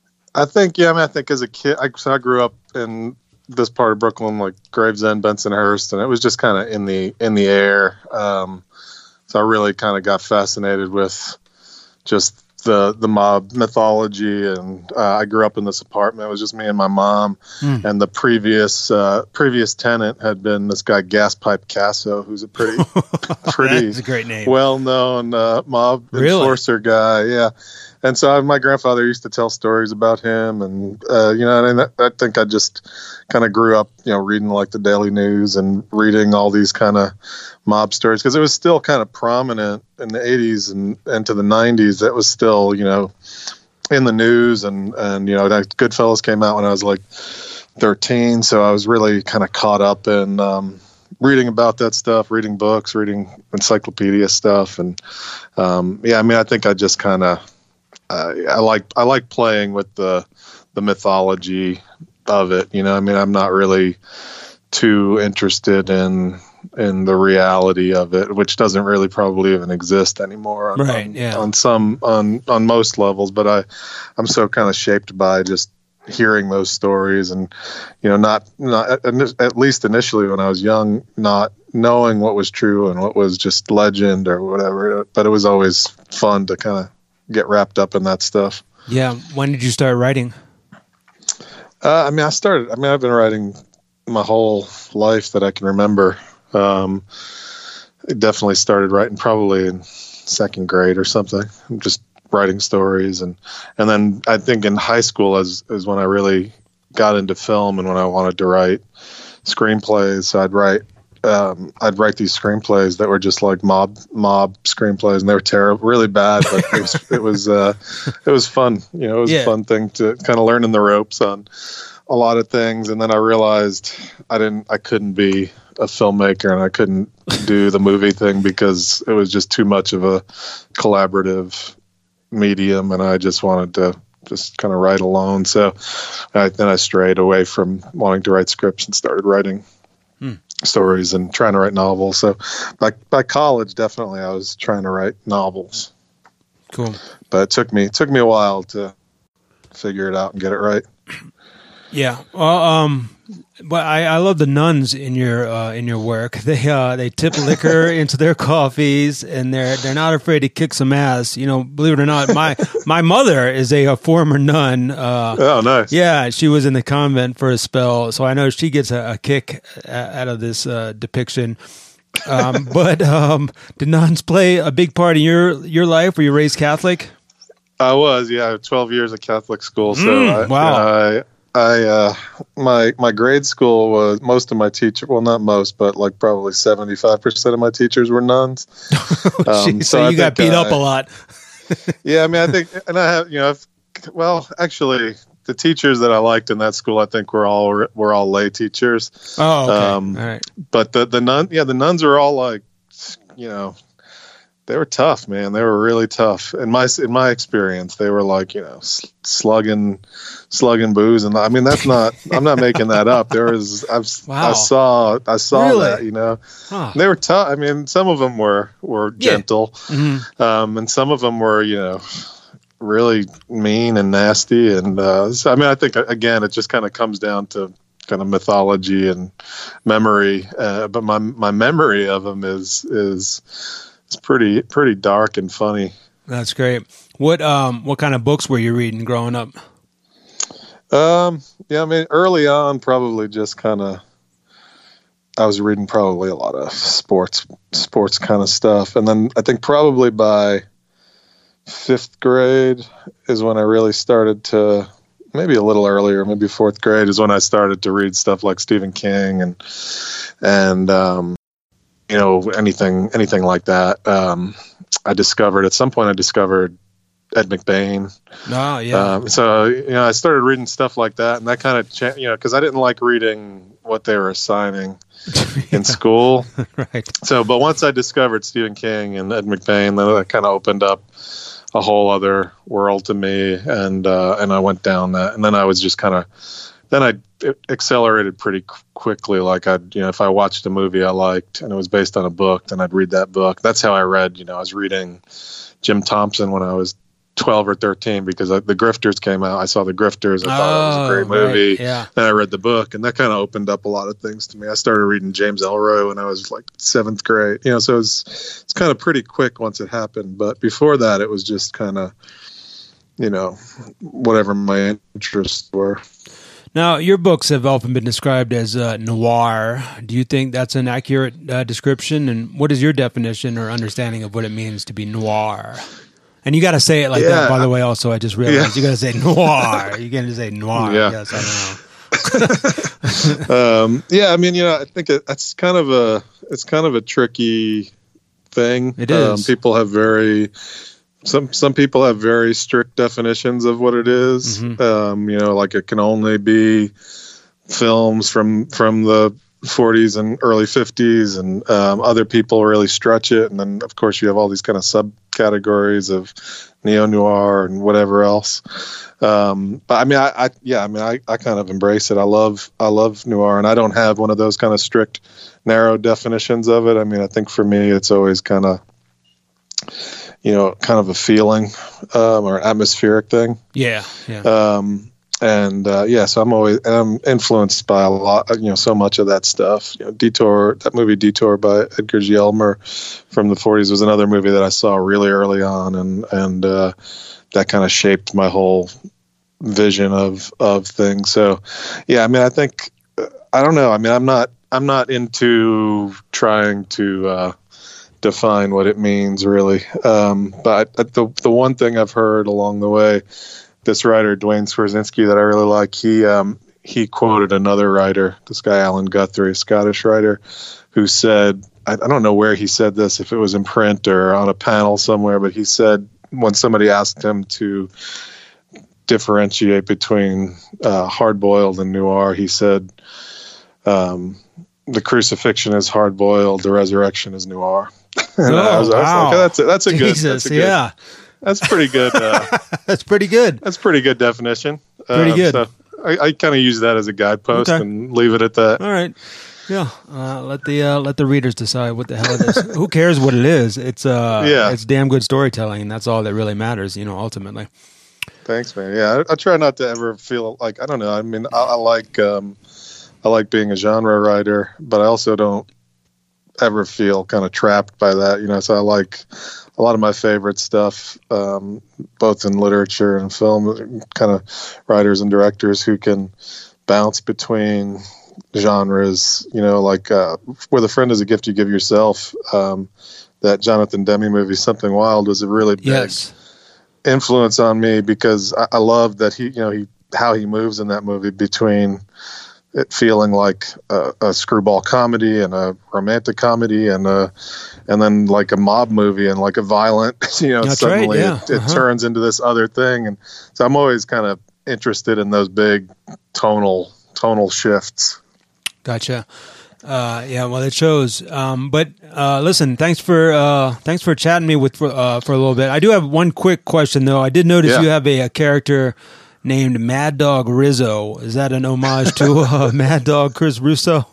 I think, yeah, I mean, I think as a kid, I, so I grew up in this part of Brooklyn, like Gravesend, Bensonhurst, and it was just kind of in the in the air. Um, so I really kind of got fascinated with just the the mob mythology, and uh, I grew up in this apartment. It was just me and my mom, Hmm. and the previous uh, previous tenant had been this guy Gas Pipe Casso, who's a pretty pretty That's a great name. well known uh, mob Really? enforcer guy. Yeah. And so I, my grandfather used to tell stories about him, and uh, you know, and I, I think I just kind of grew up, you know, reading like the Daily News and reading all these kind of mob stories, because it was still kind of prominent in the eighties and into the nineties. That was still, you know, in the news, and and you know, that Goodfellas came out when I was like thirteen, so I was really kind of caught up in um, reading about that stuff, reading books, reading encyclopedia stuff, and um, yeah, I mean, I think I just kind of. Uh, I like I like playing with the the mythology of it. You know, I mean, I'm not really too interested in in the reality of it, which doesn't really probably even exist anymore. On, Right, on, yeah. on some on on most levels, but I I'm so kind of shaped by just hearing those stories, and you know, not not at least initially when I was young, not knowing what was true and what was just legend or whatever. But it was always fun to kind of get wrapped up in that stuff. Yeah. When did you start writing? Uh, I mean, I started, I mean, I've been writing my whole life that I can remember. Um, I definitely started writing probably in second grade or something. I'm just writing stories. And, and then I think in high school is, is when I really got into film and when I wanted to write screenplays. So I'd write um, I'd write these screenplays that were just like mob mob screenplays, and they were terrible, really bad. But it was it was uh, it was fun. You know, it was Yeah. a fun thing to kind of learning the ropes on a lot of things. And then I realized I didn't, I couldn't be a filmmaker, and I couldn't do the movie thing because it was just too much of a collaborative medium, and I just wanted to just kind of write alone. So I, then I strayed away from wanting to write scripts and started writing Hmm. stories and trying to write novels. So by by college, definitely I was trying to write novels, Cool. but it took me it took me a while to figure it out and get it right. Yeah. Well, um, but I, I love the nuns in your uh, in your work. They uh, they tip liquor into their coffees, and they're they're not afraid to kick some ass. You know, believe it or not, my my mother is a, a former nun. Uh, Oh, nice. yeah, she was in the convent for a spell, so I know she gets a, a kick a- out of this uh, depiction. Um, but um, did nuns play a big part in your your life? Were you raised Catholic? I was, yeah, twelve years at Catholic school. So Mm, I, wow. I, I, uh, my my grade school was most of my teacher. Well, not most, but like probably seventy five percent of my teachers were nuns. Um, Jeez, so I you got think beat I- up a lot. Yeah, I mean, I think, and I have, you know, I've, well, actually, the teachers that I liked in that school, I think were all were all lay teachers. Oh, okay. Um, All right. But the the nun, yeah, the nuns were all like, you know, they were tough, man. They were really tough. In my in my experience, they were like, you know, s- slugging, slugging booze, and I mean, that's not. I'm not making that up. There was, I've, Wow. I saw, I saw Really? that. You know, Huh. they were tough. I mean, some of them were were Yeah. gentle, Mhm. um, and some of them were, you know, really mean and nasty. And uh, so, I mean, I think again, it just kind of comes down to kind of mythology and memory. Uh, but my my memory of them is is. It's pretty pretty dark and funny. That's great. What um what kind of books were you reading growing up? Um, yeah, I mean, early on, probably just kind of, I was reading probably a lot of sports sports kind of stuff, and then I think probably by fifth grade is when I really started to, maybe a little earlier, maybe fourth grade is when I started to read stuff like Stephen King and and um, you know, anything anything like that. Um, I discovered at some point I discovered Ed McBain. Oh, yeah. Um, so you know, I started reading stuff like that, and that kind of cha- you know, because I didn't like reading what they were assigning in school. Right. So, but once I discovered Stephen King and Ed McBain, then that kind of opened up a whole other world to me, and uh, and I went down that, and then I was just kind of, then I it accelerated pretty qu- quickly. Like I, you know, if I watched a movie I liked and it was based on a book, then I'd read that book. That's how I read. You know, I was reading Jim Thompson when I was twelve or thirteen because I, The Grifters came out. I saw The Grifters. I thought it was a great Oh, right. movie. Yeah. Then I read the book, and that kind of opened up a lot of things to me. I started reading James Ellroy when I was like seventh grade. You know, so it was, it's kind of pretty quick once it happened. But before that, it was just kind of, you know, whatever my interests were. Now, your books have often been described as uh, noir. Do you think that's an accurate uh, description? And what is your definition or understanding of what it means to be noir? And you got to say it like that, Yeah. by the way. Also, I just realized Yeah. you got to say noir. You got to say noir. Yeah. Yes, I don't know. um, yeah, I mean, you know, I think it, it's kind of a it's kind of a tricky thing. It is. Um, people have very some some people have very strict definitions of what it is. Mhm. Um, you know, like it can only be films from from the forties and early fifties, and um, other people really stretch it. And then, of course, you have all these kind of subcategories of neo noir and whatever else. Um, but I mean, I, I yeah, I mean, I, I kind of embrace it. I love I love noir, and I don't have one of those kind of strict, narrow definitions of it. I mean, I think for me, it's always kind of, you know, kind of a feeling um, or atmospheric thing. Yeah, yeah. Um, and uh, yeah, so I'm always and I'm influenced by a lot, you know, so much of that stuff. You know, Detour, that movie Detour by Edgar G. Elmer from the forties was another movie that I saw really early on, and and uh, that kind of shaped my whole vision of of things. So yeah, I mean, I think I don't know. I mean, I'm not I'm not into trying to uh, define what it means really, um, but the the one thing I've heard along the way. This writer, Dwayne Swerzinski, that I really like, he um, he quoted another writer, this guy Alan Guthrie, a Scottish writer, who said, I, I don't know where he said this, if it was in print or on a panel somewhere, but he said when somebody asked him to differentiate between uh, hard-boiled and noir, he said, um, the crucifixion is hard-boiled, the resurrection is noir. And Oh, I was, I was wow. like, oh, that's a, that's a good, Jesus, that's a good, yeah. that's pretty good. Uh, That's pretty good. that's pretty good definition. Pretty Um, good. So I, I kind of use that as a guidepost Okay. and leave it at that. All right. Yeah. Uh, let the uh, let the readers decide what the hell it is. Who cares what it is? It's uh Yeah. it's damn good storytelling, and that's all that really matters, you know, ultimately. Thanks, man. Yeah, I, I try not to ever feel like I don't know. I mean, I, I like um, I like being a genre writer, but I also don't ever feel kind of trapped by that. You know, so I like a lot of my favorite stuff, um, both in literature and film, kind of writers and directors who can bounce between genres. You know, like uh, Where the Friend is a Gift You Give Yourself. Um, that Jonathan Demme movie, Something Wild, was a really big Yes. influence on me because I, I love that he, you know, he how he moves in that movie between it feeling like a, a screwball comedy and a romantic comedy and a, and then like a mob movie and like a violent, you know, That's right, suddenly yeah. it, it Uh-huh. turns into this other thing. And so I'm always kind of interested in those big tonal tonal shifts. Gotcha. Uh, yeah, well, it shows. Um, but uh, listen, thanks for uh, thanks for chatting me with for, uh, for a little bit. I do have one quick question though. I did notice Yeah. you have a, a character named Mad Dog Rizzo. Is that an homage to uh, Mad Dog Chris Russo?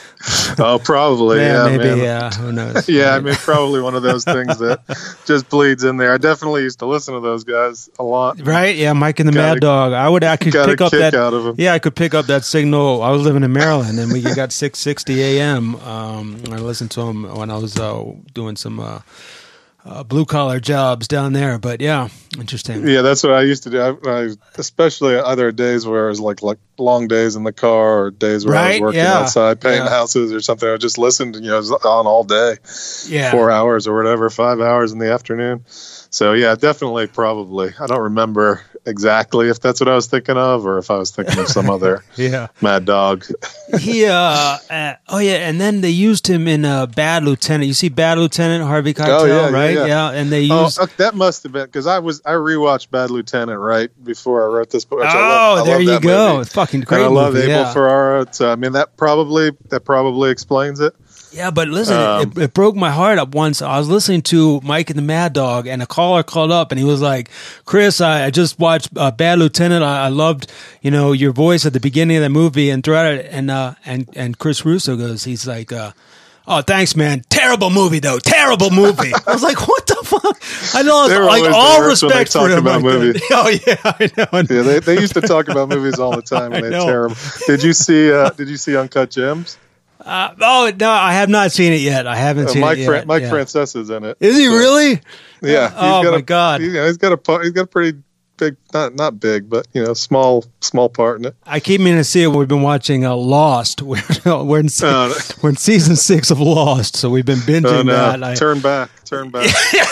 Oh, probably. Yeah, yeah, maybe. man. Yeah, who knows? Yeah, I mean, probably one of those things that just bleeds in there. I definitely used to listen to those guys a lot. Right? Yeah, Mike and the Got Mad a- Dog. I would. I could got a pick up kick that. out of 'em. Yeah, I could pick up that signal. I was living in Maryland, and we got six sixty a.m. Um, I listened to them when I was uh, doing some uh, uh, blue collar jobs down there. But yeah, interesting. Yeah, that's what I used to do. I, I, especially other days where it was like like long days in the car or days where I Right, was working yeah, outside painting yeah. houses or something. I would just listen to, you know, it was on all day, Yeah. four hours or whatever, five hours in the afternoon. So yeah, definitely, probably. I don't remember exactly if that's what I was thinking of or if I was thinking of some other Yeah. Mad Dog. He. Uh, uh, oh yeah, and then they used him in uh, Bad Lieutenant. You see Bad Lieutenant, Harvey Keitel, Oh, yeah, yeah, right? yeah. and they Oh, used. okay, that must have been because I was I rewatched Bad Lieutenant right before I wrote this book. which I Oh, love- I there love you that go. movie. It's fucking And great I love movie, Abel yeah. Ferrara. So, I mean, that probably that probably explains it. Yeah, but listen, Um, it, it broke my heart up once. I was listening to Mike and the Mad Dog, and a caller called up, and he was like, "Chris, I, I just watched uh, Bad Lieutenant. I, I loved, you know, your voice at the beginning of the movie and throughout it." And uh, and and Chris Russo goes, he's like, uh, "Oh, thanks, man. Terrible movie, though. Terrible movie." I was like, "What the fuck?" I know, They were like always the all worst when they respect for talk him. about like that. movies. Oh yeah, I know. Yeah, they, they used to talk about movies all the time, and I they're know. terrible. Did you see? Uh, did you see Uncut Gems? Uh, oh no, I have not seen it yet. I haven't Uh, seen Mike it yet. Fran- Mike yeah. Francesa's in it. Is he So, really? Yeah. Oh, got my a, God. You know, he's got a part- he's got a pretty big, not not big, but you know, small small part in it. I keep meaning to see it. We've been watching uh, Lost. We're, we're, in, se- Oh, no. we're in season six of Lost, so we've been binging Oh no! that. I, Turn back! Turn back!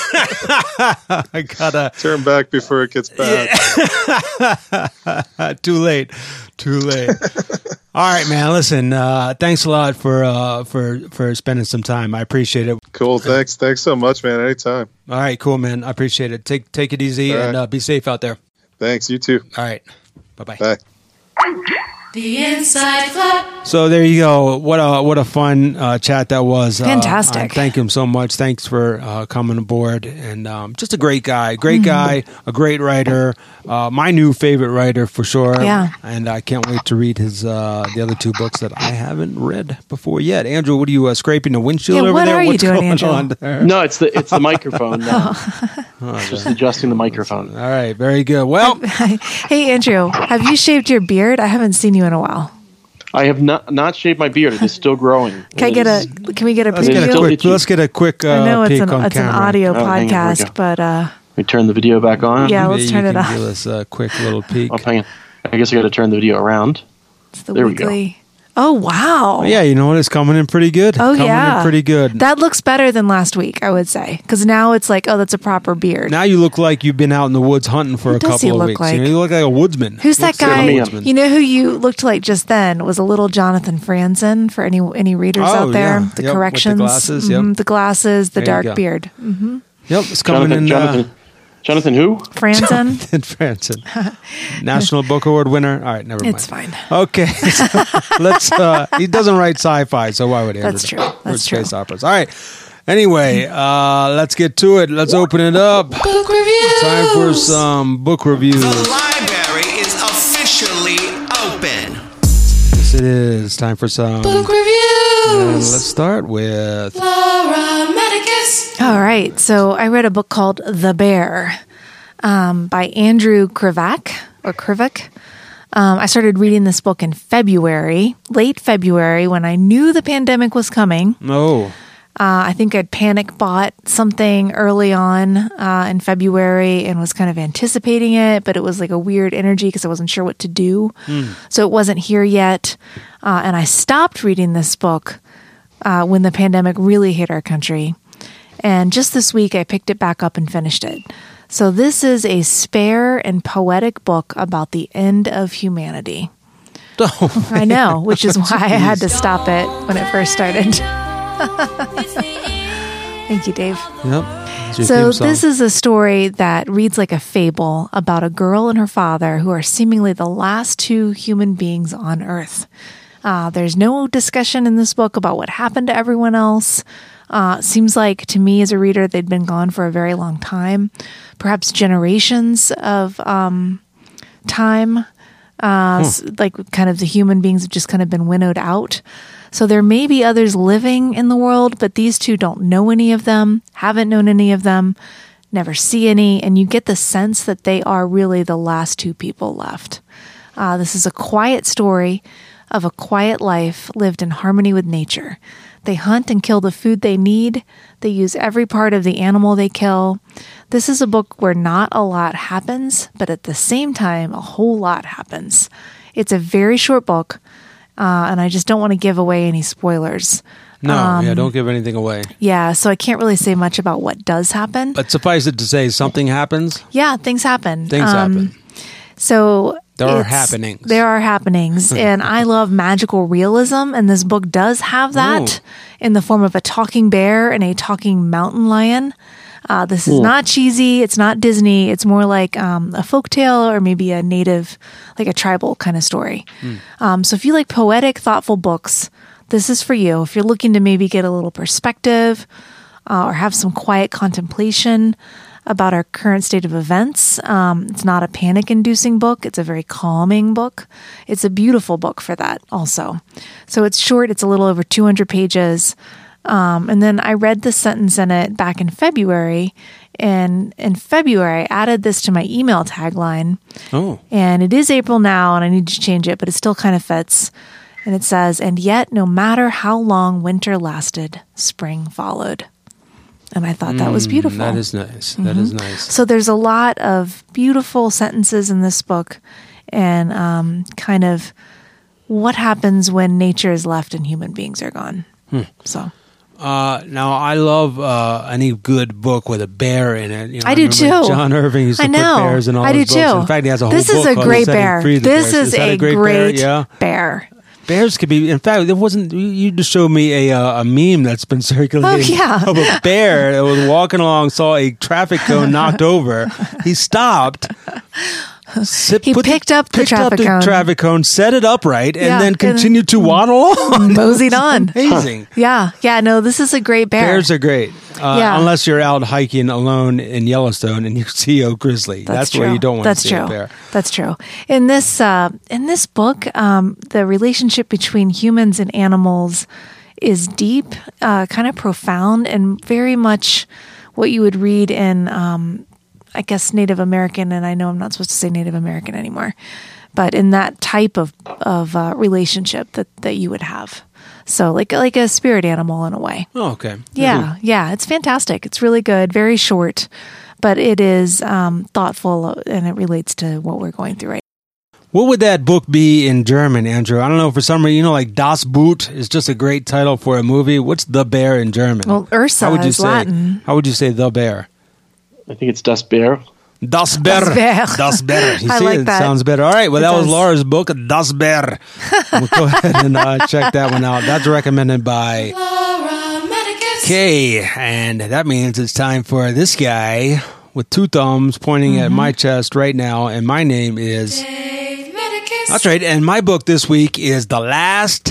I gotta. Turn back before it gets bad. Too late. Too late. All right, man. Listen. Uh, thanks a lot for uh, for for spending some time. I appreciate it. Cool. Thanks. Thanks so much, man. Anytime. All right, cool, man. I appreciate it. Take take it easy All and right. uh, be safe out there. Thanks. You too. All right. Bye-bye. Bye. The Inside Club. So there you go. What a what a fun uh, chat that was. Uh, Fantastic. I thank him so much. Thanks for uh, coming aboard. And um, just a great guy. Great guy. A great writer. Uh, my new favorite writer for sure. Yeah. And I can't wait to read his uh, the other two books that I haven't read before yet. Andrew, what are you uh, scraping the windshield Yeah, over what there? are you What's doing, going Andrew? on there? No, it's the it's the microphone. Uh, just adjusting the microphone. All right. Very good. Well, Hey, Andrew, have you shaved your beard? I haven't seen you in a while. I have not not shaved my beard. It is still growing. Can I It get is- a? Can we get a let's get a Still preview? quick. itchy. Let's get a quick. Uh, I know it's peek an on it's an camera. audio Oh, hang on, here we podcast, go. but uh, Let me turn the video back on. yeah, Maybe let's you turn it can off. Give us a quick little peek. Oh, hang on. I guess I got to turn the video around. It's the There we go. weekly Oh, wow. Yeah, you know what? It's coming in pretty good. Oh, coming yeah. in pretty good. That looks better than last week, I would say. Because now it's like, oh, that's a proper beard. Now you look like you've been out in the woods hunting for Who a does he couple of look weeks. like? You, know, you look like a woodsman. Who's that Looks like a guy? woodsman. You know who you looked like just then was a little Jonathan Franzen for any any readers Oh, out there. yeah. The Yep, with the corrections. glasses, yep. Mhm, the glasses, the There you dark go. beard. Mm-hmm. Yep, it's coming Jonathan, in. Jonathan, Uh, Jonathan who? Franzen. Jonathan Franzen, National Book Award winner. All right, never mind. It's fine. Okay, so let's. Uh, he doesn't write sci-fi, so why would he? That's ever true. write That's space true. operas. All right. Anyway, uh, let's get to it. Let's open it up. Book reviews. Time for some book reviews. The library is officially open. Yes, it is time for some. Book And reviews. let's start with. Laura Medicus. All right. So I read a book called The Bear um, by Andrew Krivak or Krivak. Um, I started reading this book in February, late February, when I knew the pandemic was coming. Oh, Uh, I think I'd panic bought something early on uh, in February and was kind of anticipating it, but it was like a weird energy because I wasn't sure what to do. So it wasn't here yet. Uh, and I stopped reading this book uh, when the pandemic really hit our country. And just this week, I picked it back up and finished it. So this is a spare and poetic book about the end of humanity. oh. I know, which is why I had to stop it when it first started. Thank you, Dave. Yep. It's your So theme song. this is a story that reads like a fable about a girl and her father who are seemingly the last two human beings on Earth. Uh, there's no discussion in this book about what happened to everyone else. Uh, seems like to me as a reader, they'd been gone for a very long time, perhaps generations of um, time. Uh, s- like kind of the human beings have just kind of been winnowed out. So there may be others living in the world, but these two don't know any of them, haven't known any of them, never see any, and you get the sense that they are really the last two people left. Uh, this is a quiet story of a quiet life lived in harmony with nature. They hunt and kill the food they need. They use every part of the animal they kill. This is a book where not a lot happens, but at the same time, a whole lot happens. It's a very short book, uh, and I just don't want to give away any spoilers. no, um, yeah, don't give anything away. Yeah, so I can't really say much about what does happen. But suffice it to say, something happens. Yeah, things happen. Things Um, happen. So There are it's- happenings. There are happenings, and I love magical realism, and this book does have that in the form of a talking bear and a talking mountain lion. Uh, this is not cheesy. It's not Disney. It's more like um, a folktale or maybe a native, like a tribal kind of story. Um, so if you like poetic, thoughtful books, this is for you. If you're looking to maybe get a little perspective uh, or have some quiet contemplation about our current state of events. Um, it's not a panic-inducing book. It's a very calming book. It's a beautiful book for that also. So it's short. It's a little over two hundred pages. Um, and then I read this sentence in it back in February. And in February, I added this to my email tagline. Oh, And it is April now, and I need to change it, but it still kind of fits. And it says, "And yet, no matter how long winter lasted, spring followed." And I thought that was beautiful. that is nice. That is nice. So there's a lot of beautiful sentences in this book and um, kind of what happens when nature is left and human beings are gone. So Uh, now, I love uh, any good book with a bear in it. You know, I do remember too. John Irving used to I know. put bears in all I do his books. too. In fact, he has a whole this book is a called great Setting bear. Free the This Bears. is, that a bear? great Yeah. bear. Bears could be. In fact, there wasn't. You you just showed me a uh, a meme that's been circulating Oh, yeah. of a bear that was walking along, saw a traffic cone knocked over. He stopped. Sit, He put picked up the picked traffic the cone. traffic cone, set it upright, and Yeah, then and- continued to waddle on. Moseyed on. Amazing. Yeah. Yeah. No, this is a great bear. Bears are great. Uh, Yeah. Unless you're out hiking alone in Yellowstone and you see a grizzly. That's, true. where you don't want That's to see true. a bear. That's true. In this uh, in this book, um, the relationship between humans and animals is deep, uh, kind of profound, and very much what you would read in, um, I guess, Native American. And I know I'm not supposed to say Native American anymore, but in that type of of uh, relationship that that you would have. So like like a spirit animal in a way. Oh, okay. Yeah, yeah, it's fantastic. It's really good, very short, but it is um, thoughtful and it relates to what we're going through right What would that book be in German, Andrew? I don't know. For some reason, you know, like Das Boot is just a great title for a movie. What's The Bear in German? Well, Ursa How would you is say, Latin. How would you say The Bear? I think it's Das Bear. Das Bear. Das Bear. Das Bear. You I see, like it that. sounds better. All right. Well, It that was does. Laura's book, Das Bear. We'll go ahead and uh, check that one out. That's recommended by Laura Medicus. Kay. And that means it's time for this guy with two thumbs pointing Mm-hmm. at my chest right now. And my name is... Dave Medicus. That's right. And my book this week is The Last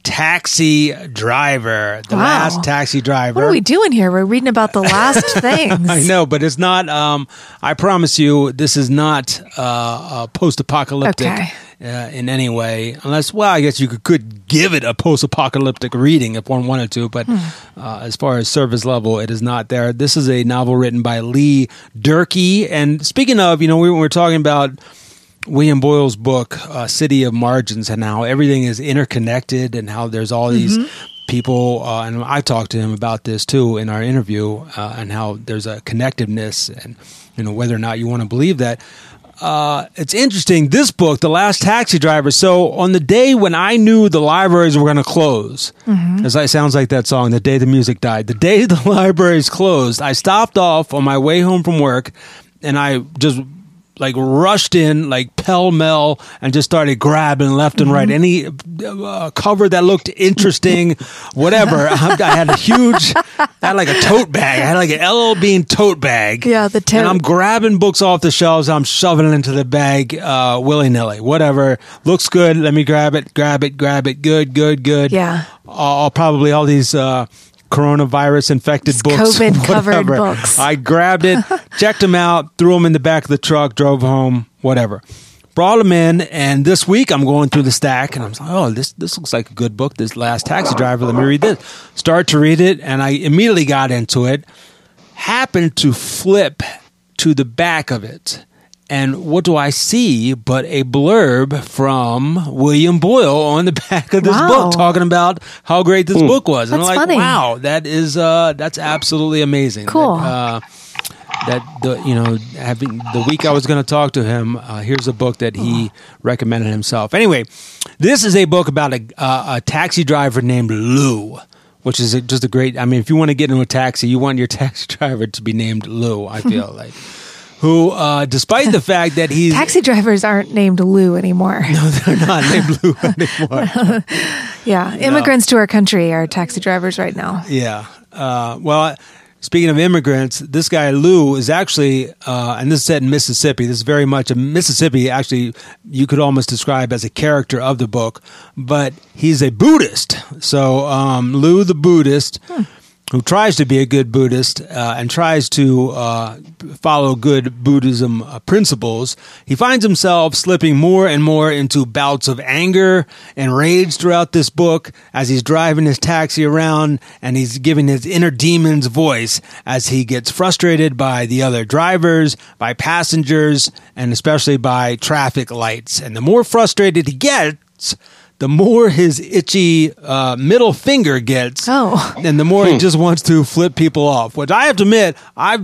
Taxi Driver. The Wow. Last Taxi Driver. What are we doing here? We're reading about the last things. I know, but it's not, um, I promise you, this is not uh, uh, post-apocalyptic Okay. uh, in any way. Unless, well, I guess you could, could give it a post-apocalyptic reading if one wanted to, but uh, as far as service level, it is not there. This is a novel written by Lee Durkee. And speaking of, you know, we were talking about William Boyle's book, uh, City of Margins, and how everything is interconnected and how there's all these people, uh, and I talked to him about this too in our interview, uh, and how there's a connectiveness, and you know whether or not you want to believe that. Uh, it's interesting. This book, The Last Taxi Driver. So on the day when I knew the libraries were going to close, as I sounds like that song, the day the music died, the day the libraries closed, I stopped off on my way home from work, and I just like rushed in like pell mell and just started grabbing left and right any uh, cover that looked interesting, whatever. I, I had a huge, I had like a tote bag. I had like an L L Bean tote bag. Yeah, the tote. And I'm grabbing books off the shelves. I'm shoving it into the bag uh, willy nilly. Whatever looks good. Let me grab it. Grab it. Grab it. Good. Good. Good. Yeah. All probably all these. Uh, coronavirus infected These books, COVID-covered whatever. books. I grabbed it, checked them out, threw them in the back of the truck, drove home, whatever. Brought them in, and this week I'm going through the stack, and I'm like, oh, this this looks like a good book. This Last Taxi Driver. Let me read this. Start to read it, and I immediately got into it. Happened to flip to the back of it. And what do I see but a blurb from William Boyle on the back of this Wow. book talking about how great this book was. And That's I'm like, funny. wow, that is uh, that's absolutely amazing. Cool. That, uh, that the you know having the week I was going to talk to him, uh, here's a book that he recommended himself. Anyway, this is a book about a, uh, a taxi driver named Lou. Which is a, just a great. I mean, if you want to get into a taxi, you want your taxi driver to be named Lou. I feel like. Who, uh, despite the fact that he's... Taxi drivers aren't named Lou anymore. No, they're not named Lou anymore. Yeah, immigrants to our country are taxi drivers right now. Yeah. Uh, well, speaking of immigrants, this guy Lou is actually, uh, and this is set in Mississippi. This is very much a Mississippi, actually, you could almost describe as a character of the book, but he's a Buddhist. So um, Lou the Buddhist... Hmm. who tries to be a good Buddhist uh, and tries to uh, follow good Buddhism uh, principles, he finds himself slipping more and more into bouts of anger and rage throughout this book as he's driving his taxi around, and he's giving his inner demon's voice as he gets frustrated by the other drivers, by passengers, and especially by traffic lights. And the more frustrated he gets, the more his itchy uh, middle finger gets, Oh. and the more he just wants to flip people off. Which I have to admit, I've,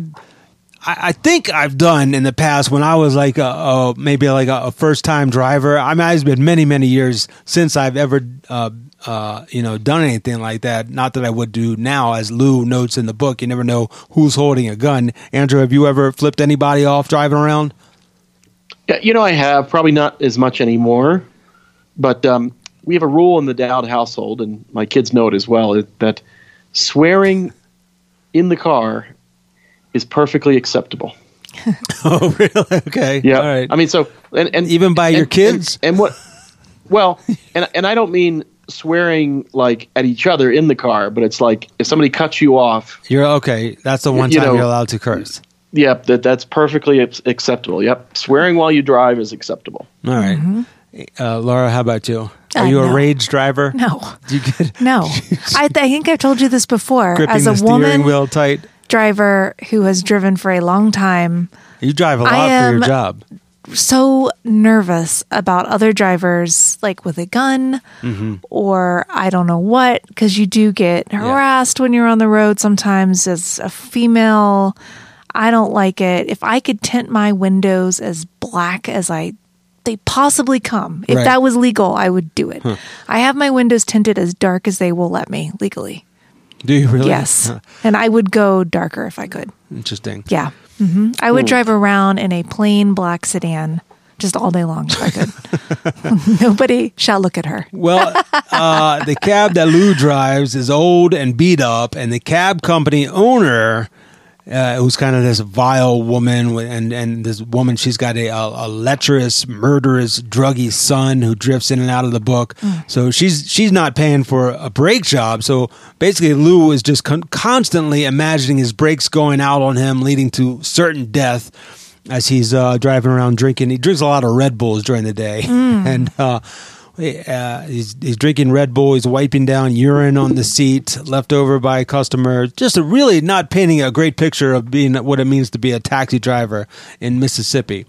I, I think I've done in the past when I was like a, a maybe like a, a first time driver. I mean, it's been many many years since I've ever uh, uh, you know done anything like that. Not that I would do now, as Lou notes in the book. You never know who's holding a gun. Andrew, have you ever flipped anybody off driving around? Yeah, you know, I have probably not as much anymore, but um, we have a rule in the Dowd household, and my kids know it as well, is that swearing in the car is perfectly acceptable. Oh, really? Okay. Yeah. All right. I mean, so and, and Even by and- your kids? and, and what? Well, and and I don't mean swearing like at each other in the car, but it's like if somebody cuts you off. You're okay. That's the one You time know- you're allowed to curse. Yep, that that's perfectly ac- acceptable. Yep, swearing while you drive is acceptable. All right. Uh, Laura, how about you? Are Uh, you a no. rage driver? No, Do you get no. I, I think I've told you this before. gripping As a the steering woman wheel tight? driver who has driven for a long time, You drive a lot I for your am- job. so nervous about other drivers, like with a gun Mm-hmm. or I don't know what, because you do get harassed when you're on the road sometimes as a female. I don't like it. If I could tint my windows as black as I they possibly come. If Right. that was legal, I would do it. I have my windows tinted as dark as they will let me legally. Do you really? Yes. Huh. And I would go darker if I could. Interesting. Yeah. hmm I would drive around in a plain black sedan just all day long if I could. Nobody shall look at her. Well, uh, the cab that Lou drives is old and beat up, and the cab company owner, uh, who's kind of this vile woman, wi- and, and this woman, she's got a, a, a lecherous, murderous, druggy son who drifts in and out of the book. So she's she's not paying for a brake job. So basically, Lou is just con- constantly imagining his brakes going out on him, leading to certain death. As he's uh, driving around drinking, he drinks a lot of Red Bulls during the day, and uh, uh, he's he's drinking Red Bull. He's wiping down urine on the seat left over by a customer. Just a really not painting a great picture of being what it means to be a taxi driver in Mississippi.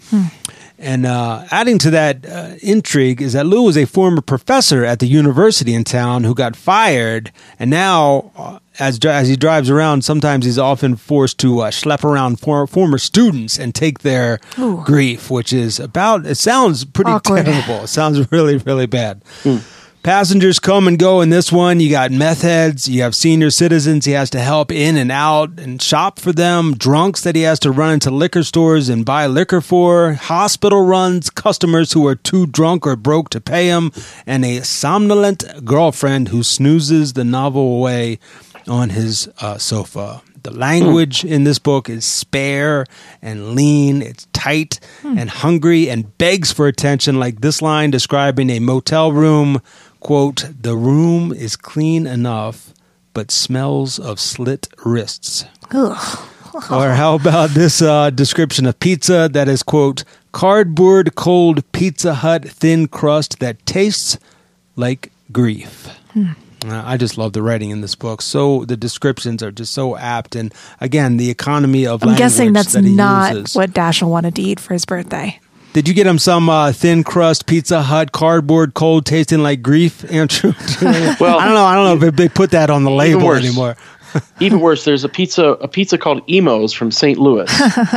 And uh, adding to that uh, intrigue is that Lou was a former professor at the university in town who got fired, and now, uh, as as he drives around, sometimes he's often forced to uh, schlep around for, former students and take their Ooh. grief, which is about. It sounds pretty Awkward. terrible. It sounds really, really bad. Passengers come and go in this one. You got meth heads. You have senior citizens he has to help in and out and shop for them. Drunks that he has to run into liquor stores and buy liquor for. Hospital runs. Customers who are too drunk or broke to pay him. And a somnolent girlfriend who snoozes the novel away on his uh, sofa. The language in this book is spare and lean. It's tight and hungry and begs for attention, like this line describing a motel room. Quote, "The room is clean enough, but smells of slit wrists." Ugh. Or how about this uh, description of pizza that is, quote, "Cardboard cold Pizza Hut thin crust that tastes like grief." Uh, I just love the writing in this book. So the descriptions are just so apt. And again, the economy of I'm language guessing that's that he not uses. what Dashiell wanted to eat for his birthday. Did you get him some uh, thin crust Pizza Hut cardboard cold tasting like grief, Andrew? Well, I don't know. I don't know if they put that on the label worse. anymore. Even worse, there's a pizza a pizza called Emo's from Saint Louis,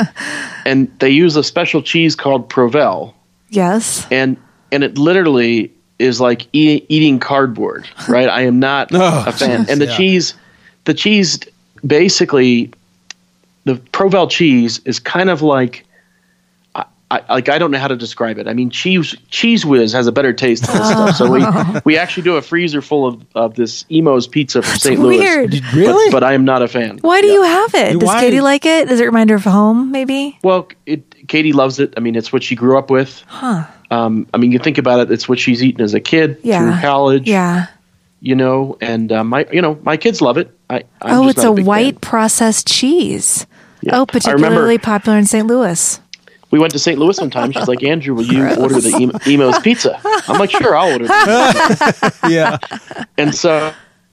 and they use a special cheese called Provel, Yes. and and it literally is like e- eating cardboard. Right? I am not Oh, a fan. geez, and the yeah. cheese, the cheese, basically, the Provel cheese is kind of like. I, I, like I don't know how to describe it. I mean, cheese Cheese Whiz has a better taste than this stuff. So we we actually do a freezer full of, of this Emo's pizza from Saint Louis. weird. Did- really? But, but I am not a fan. Why do Yeah. you have it? Does Why- Katie like it? Does it remind her of home, maybe? Well, it, Katie loves it. I mean, it's what she grew up with. Huh. Um, I mean, you think about it; it's what she's eaten as a kid Yeah. through college. Yeah. You know, and uh, my, you know, my kids love it. I, I'm Oh, just it's not a big white fan. processed cheese. Yeah. Oh, I particularly remember popular in Saint Louis. we went to Saint Louis one time. She's like, "Andrew, will you order the Em- Emo's pizza?" I'm like, "Sure, I'll order it." Yeah. And so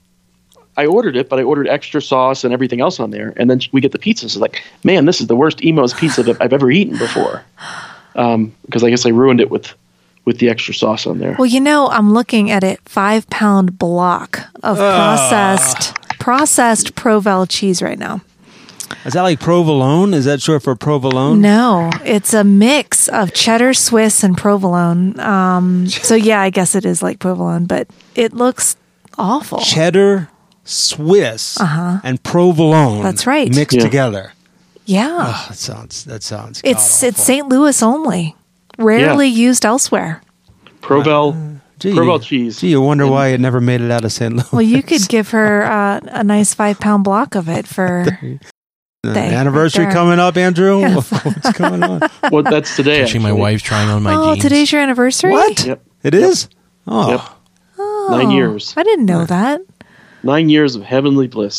I ordered it, but I ordered extra sauce and everything else on there. And then we get the pizza. So like, man, this is the worst Emo's pizza that I've ever eaten before. Um, because I guess I ruined it with with the extra sauce on there. Well, you know, I'm looking at a five pound block of processed processed Provel cheese right now. Is that like provolone? Is that short for provolone? No, it's a mix of cheddar, Swiss, and provolone. Um, so yeah, I guess it is like provolone, but it looks awful. Cheddar, Swiss, and provolone. That's right. Mixed Yeah. together. Yeah, Oh, that sounds. That sounds. it's god-awful. it's Saint Louis only, rarely used elsewhere. Provel, Gee, Provel cheese. Gee, you wonder why it never made it out of Saint Louis. Well, you could give her uh, a nice five pound block of it for The day, anniversary right there. coming up, Andrew. What's going on? Well, that's today. Actually, my actually. wife's trying on my oh, jeans. today's your anniversary. What? Yep. It is? Oh. Yep. Oh, Nine years. I didn't know that. Nine years of heavenly bliss.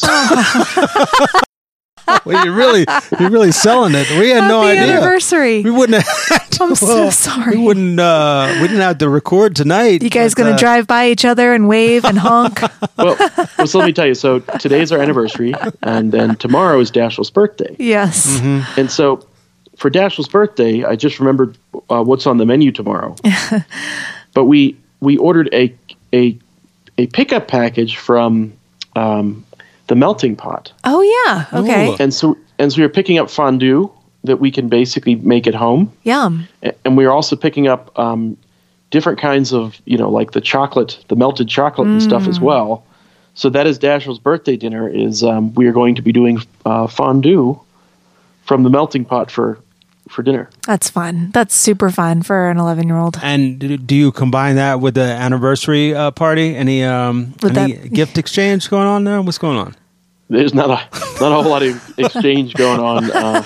Well, you're really, you're really selling it. We had no Happy idea. anniversary. We wouldn't have. I'm so well, sorry. We wouldn't. Uh, we didn't have to record tonight. You guys but, gonna uh, drive by each other and wave and honk? well, well, so let me tell you. So today's our anniversary, and then tomorrow is Dashiell's birthday. Yes. And so for Dashiell's birthday, I just remembered uh, what's on the menu tomorrow. But we we ordered a a a pickup package from um, the Melting Pot, Oh yeah. Okay. Ooh. and so and so we were picking up fondue that we can basically make at home. Yum. A- And we're also picking up um, different kinds of, you know, like the chocolate, the melted chocolate and stuff as well. So that is Dashiell's birthday dinner. Is um, we are going to be doing uh, fondue from the melting pot for for dinner. That's fun. That's super fun for an eleven-year-old. And do do you combine that with the anniversary uh, party? Any um, With any that- gift exchange going on there? What's going on? There's not a not a whole lot of exchange going on. Uh,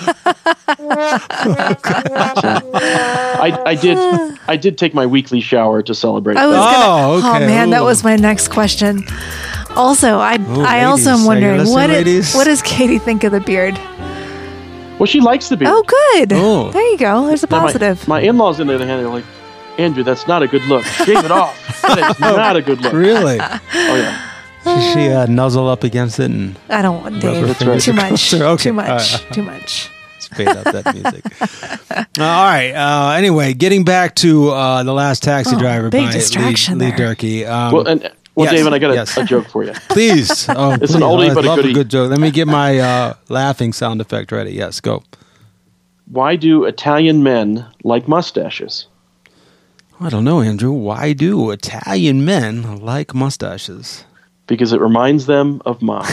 so I, I did I did take my weekly shower to celebrate. I was that. gonna. Oh, Oh, okay. man, that Ooh. was my next question. Also, I I also ladies, am are you wondering listening, what did, ladies? what does Katie think of the beard? Well, she likes the beard. Oh, good. Oh. There you go. There's a Now, my- positive. My, in-laws, on the other hand, are like, Andrew, that's not a good look. Shave it off. That is not a good look. Really? Oh yeah. Should she uh, nuzzle up against it and I don't want her Dave. fingers Too much. closer? Okay. Too much. All right. Too much. fade out that music? uh, all right. Uh, anyway, getting back to uh, The Last Taxi Oh, Driver big by distraction Lee, Lee there. Durkee. Um, Well, and well, yes, David, I got a, yes. a joke for you. please. Oh, It's please. an oldie I but a love goodie. good joke. Let me get my uh, laughing sound effect ready. Yes, go. Why do Italian men like mustaches? I don't know, Andrew. Why do Italian men like mustaches? Because it reminds them of mom.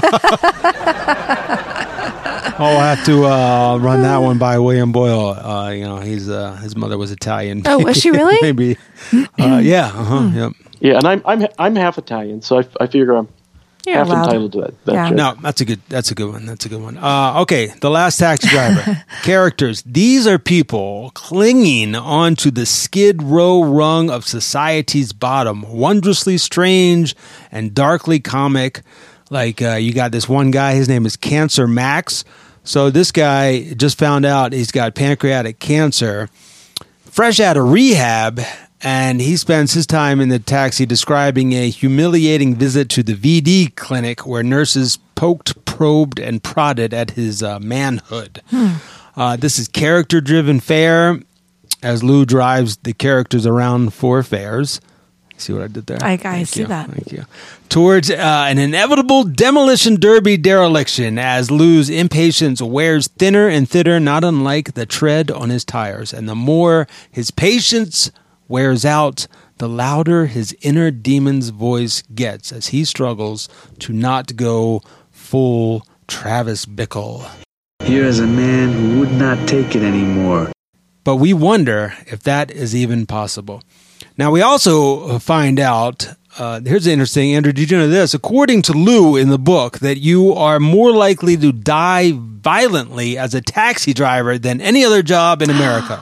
Oh, I have to uh, run that one by William Boyle. Uh, you know, he's uh, his mother was Italian. Oh, was she really? Maybe. Uh, yeah. Uh-huh, yep. Yeah, and I'm I'm I'm half Italian, so I, I figure I'm You're half allowed. entitled to that. that Yeah. joke. No, that's a good. That's a good one. That's a good one. Uh, okay, The Last Taxi Driver. Characters. These are people clinging onto the skid row rung of society's bottom, wondrously strange and darkly comic. Like uh, you got this one guy. His name is Cancer Max. So this guy just found out he's got pancreatic cancer, fresh out of rehab. And he spends his time in the taxi describing a humiliating visit to the V D clinic where nurses poked, probed, and prodded at his uh, manhood. Uh, this is character-driven fare as Lou drives the characters around for fares. See what I did there? I- I Thank see you. that. Thank you. Towards uh, an inevitable demolition derby dereliction as Lou's impatience wears thinner and thinner, not unlike the tread on his tires. And the more his patience wears out, the louder his inner demon's voice gets as he struggles to not go full Travis Bickle. Here is a man who would not take it anymore. But we wonder if that is even possible. Now, we also find out, uh, here's the interesting, Andrew, did you know this? According to Lou in the book, that you are more likely to die violently as a taxi driver than any other job in America.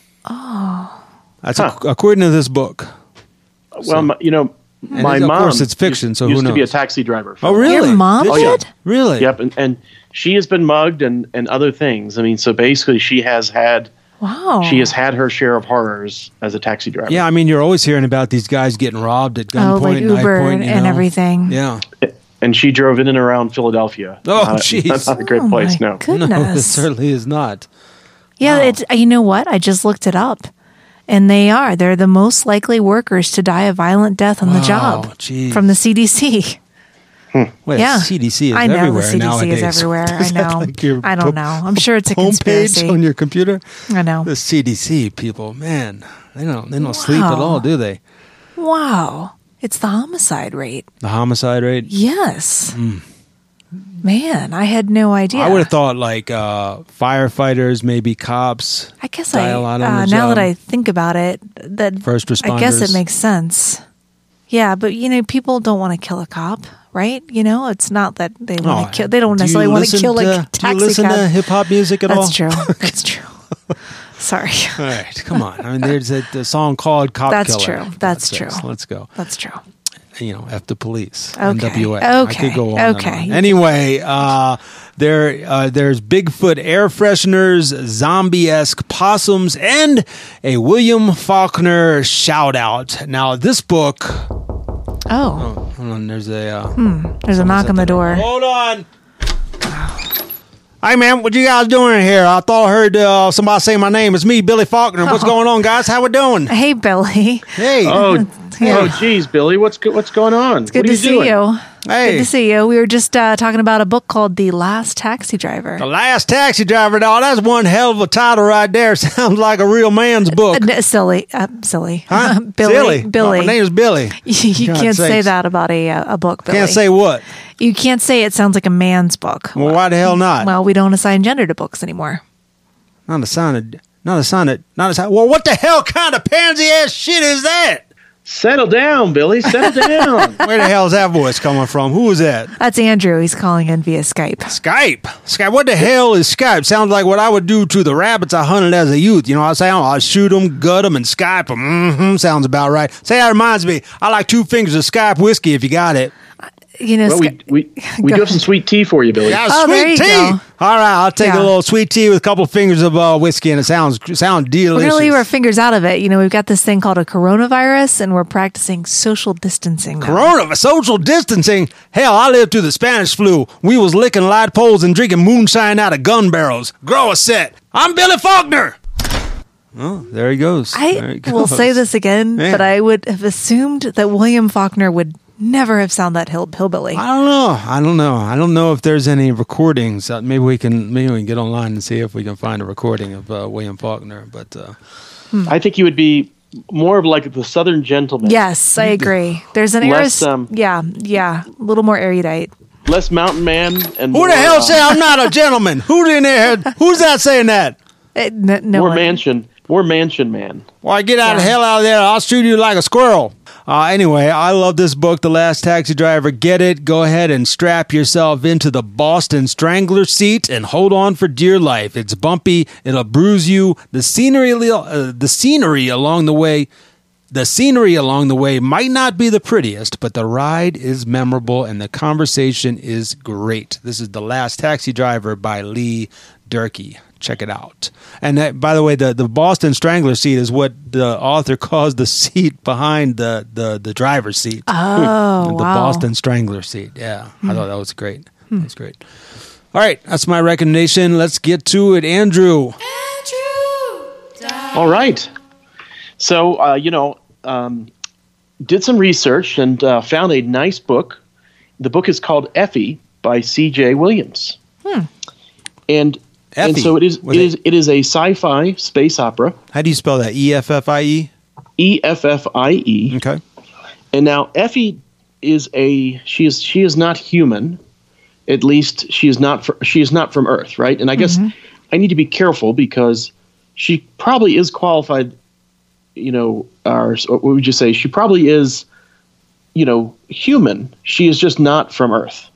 Oh. That's Huh. ac- according to this book. Well, my, you know, And my it- of mom course it's fiction, used, so who used to be a knows? taxi driver. Oh, really? Your mom Did she? did? Really? Yep, and, and she has been mugged and, and other things. I mean, so basically, she has had Wow. she has had her share of horrors as a taxi driver. Yeah, I mean, you're always hearing about these guys getting robbed at gunpoint, Oh, like knife Uber point, you and know? everything. Yeah. And she drove in and around Philadelphia. Oh, Not a- jeez. Not a great Oh, place, my no. goodness. No, it certainly is not. Yeah, Wow. it's you know what? I just looked it up. And they are. They're the most likely workers to die a violent death on the Wow, job geez. from the C D C. Wait, Yeah. C D C is I know everywhere the C D C nowadays. is everywhere. I Is that know. like your I don't po- know. I'm sure it's a homepage conspiracy. on your computer. I know. The C D C people, man, they don't they don't sleep at Wow. all, do they? Wow. It's the homicide rate. The homicide rate. Yes. Man, I had no idea. I would have thought like uh, firefighters, maybe cops. I guess die I a lot on uh, the now job. that I think about it, that First I guess it responders. makes sense. Yeah, but you know, people don't want to kill a cop, right? You know, it's not that they want Oh, to kill. They don't do you necessarily want to listen kill to- like Do you taxi listen to cab. hip hop music at all? That's true. That's true. Sorry. All right, come on. I mean, there's a, a song called "Cop That's Killer." true. That's For God's sakes. true. Let's go. That's true. You know, F the police. Okay. N W A. I Okay. could go on and Okay. on. Anyway, uh, there, uh, there's Bigfoot air fresheners, zombie-esque possums, and a William Faulkner shout-out. Now, this book... Oh, Hold on, there's a... Uh, there's a knock on the door. Hold on. Hey, man, what you guys doing here? I thought I heard uh, somebody say my name. It's me, Billy Faulkner. What's Oh. going on, guys? How we doing? Hey, Billy. Hey. Oh, Yeah. oh, geez, Billy, what's go- what's going on? It's good what are to you see doing? you. Hey. Good to see you. We were just uh, talking about a book called The Last Taxi Driver. The Last Taxi Driver, dog. That's one hell of a title right there. Sounds like a real man's book. Uh, silly. Uh, silly. Huh? Billy. Silly. Billy. My name is Billy. You, you God's can't say sakes. that about a uh, a book, Billy. Can't say what? You can't say it sounds like a man's book. Well, why the hell not? Well, we don't assign gender to books anymore. Not a sign of, not a sign of, not a sign. Well, what the hell kind of pansy ass shit is that? Settle down, Billy. Settle down. Where the hell is that voice coming from? Who is that? That's Andrew. He's calling in via Skype. Skype. Skype. What the hell is Skype? Sounds like what I would do to the rabbits I hunted as a youth. You know what I'm saying? I'd shoot them, gut them, and Skype them. Mm-hmm. Sounds about right. Say, that reminds me. I like two fingers of Skype whiskey if you got it. You know, Well, Sky- we we, we do have some sweet tea for you, Billy. Yeah, Oh, sweet there you tea. go. All right, I'll take Yeah. a little sweet tea with a couple fingers of uh, whiskey, and it sounds sound delicious. we're going to leave our fingers out of it. You know, we've got this thing called a coronavirus, and we're practicing social distancing now. Corona, social distancing. Hell, I lived through the Spanish flu. We was licking light poles and drinking moonshine out of gun barrels. Grow a set. I'm Billy Faulkner. Oh, there he goes. there he I will goes. say this again, Man. but I would have assumed that William Faulkner would never have sounded that hill- hillbilly. I don't know. I don't know. I don't know if there's any recordings. Uh, maybe we can. Maybe we can get online and see if we can find a recording of uh, William Faulkner. But uh, I think you would be more of like the Southern gentleman. Yes, I agree. There's an Less, air. um, yeah, yeah, a little more erudite. Less mountain man and who more, the hell uh, said I'm not a gentleman? Who in there? Who's that saying that? It, n- no more one- mansion, more mansion man. Why, get out of Yeah. hell out of there. I'll shoot you like a squirrel. Uh, anyway, I love this book, The Last Taxi Driver. Get it. Go ahead and strap yourself into the Boston Strangler seat and hold on for dear life. It's bumpy. It'll bruise you. The scenery, uh, the scenery along the way, the scenery along the way might not be the prettiest, but the ride is memorable and the conversation is great. This is The Last Taxi Driver by Lee Durkee. Check it out. And that, by the way, the, the Boston Strangler seat is what the author calls the seat behind the, the, the driver's seat. Oh, the wow. Boston Strangler seat. Yeah, I thought that was great. That's great. All right, that's my recommendation. Let's get to it. Andrew. Andrew. All right. So, uh, you know, um, did some research and uh, found a nice book. The book is called Effie by C J Williams. And and Effie. so it is Was it it- is it is a sci-fi space opera. How do you spell that? E F F I E? E F F I E. Okay. And now Effie is a she is she is not human. At least she is not fr- she is not from Earth, right? And I guess I need to be careful because she probably is qualified. You know, or what would you say? She probably is, you know, human. She is just not from Earth.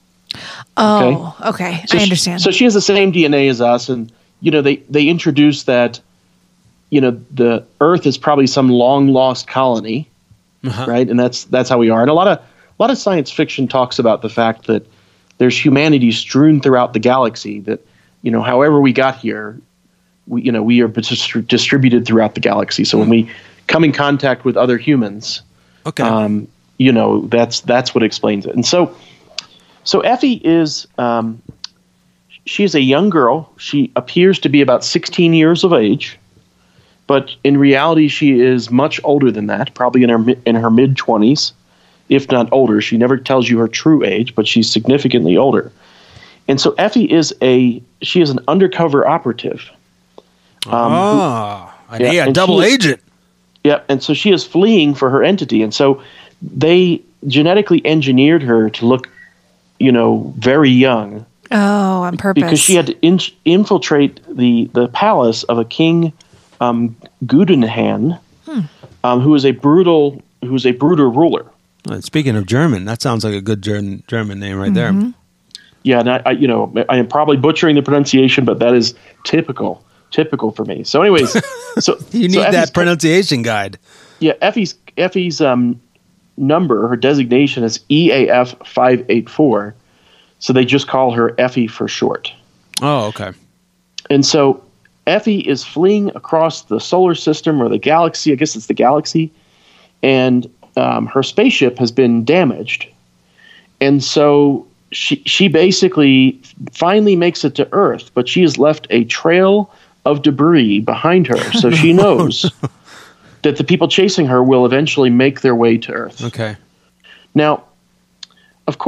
Oh, okay. So I she- understand. so she has the same D N A as us, and you know they they introduced that, you know, the Earth is probably some long lost colony, right? And that's that's how we are. And a lot of a lot of science fiction talks about the fact that there's humanity strewn throughout the galaxy. That, you know, however we got here, we you know we are dis- distributed throughout the galaxy. So when we come in contact with other humans, Okay. um, you know, that's that's what explains it. And so, so Effie is um, she is a young girl. She appears to be about sixteen years of age, but in reality, she is much older than that. Probably in her mi- in her mid twenties, if not older. She never tells you her true age, but she's significantly older. And so Effie is a she is an undercover operative. Um, who- oh, an yeah, a, a and double she is- agent. Yeah, and so she is fleeing for her entity, and so they genetically engineered her to look, you know, very young oh, on purpose. because she had to in- infiltrate the the palace of a king, um, Gudenhan, um, who is a brutal who is a brutal ruler. Uh, Speaking of German, that sounds like a good German German name right there. Yeah, and I, I, you know, I am probably butchering the pronunciation, but that is typical, typical for me. So, anyways, so You need so Effie's- that pronunciation guide. Yeah, Effie's Effie's um, number, her designation is E A F five eight four, so they just call her Effie for short. Oh, okay. And so Effie is fleeing across the solar system or the galaxy. I guess it's the galaxy, and um, her spaceship has been damaged, and so she she basically finally makes it to Earth, but she has left a trail of debris behind her, so she knows that the people chasing her will eventually make their way to Earth. Okay. Now, of course,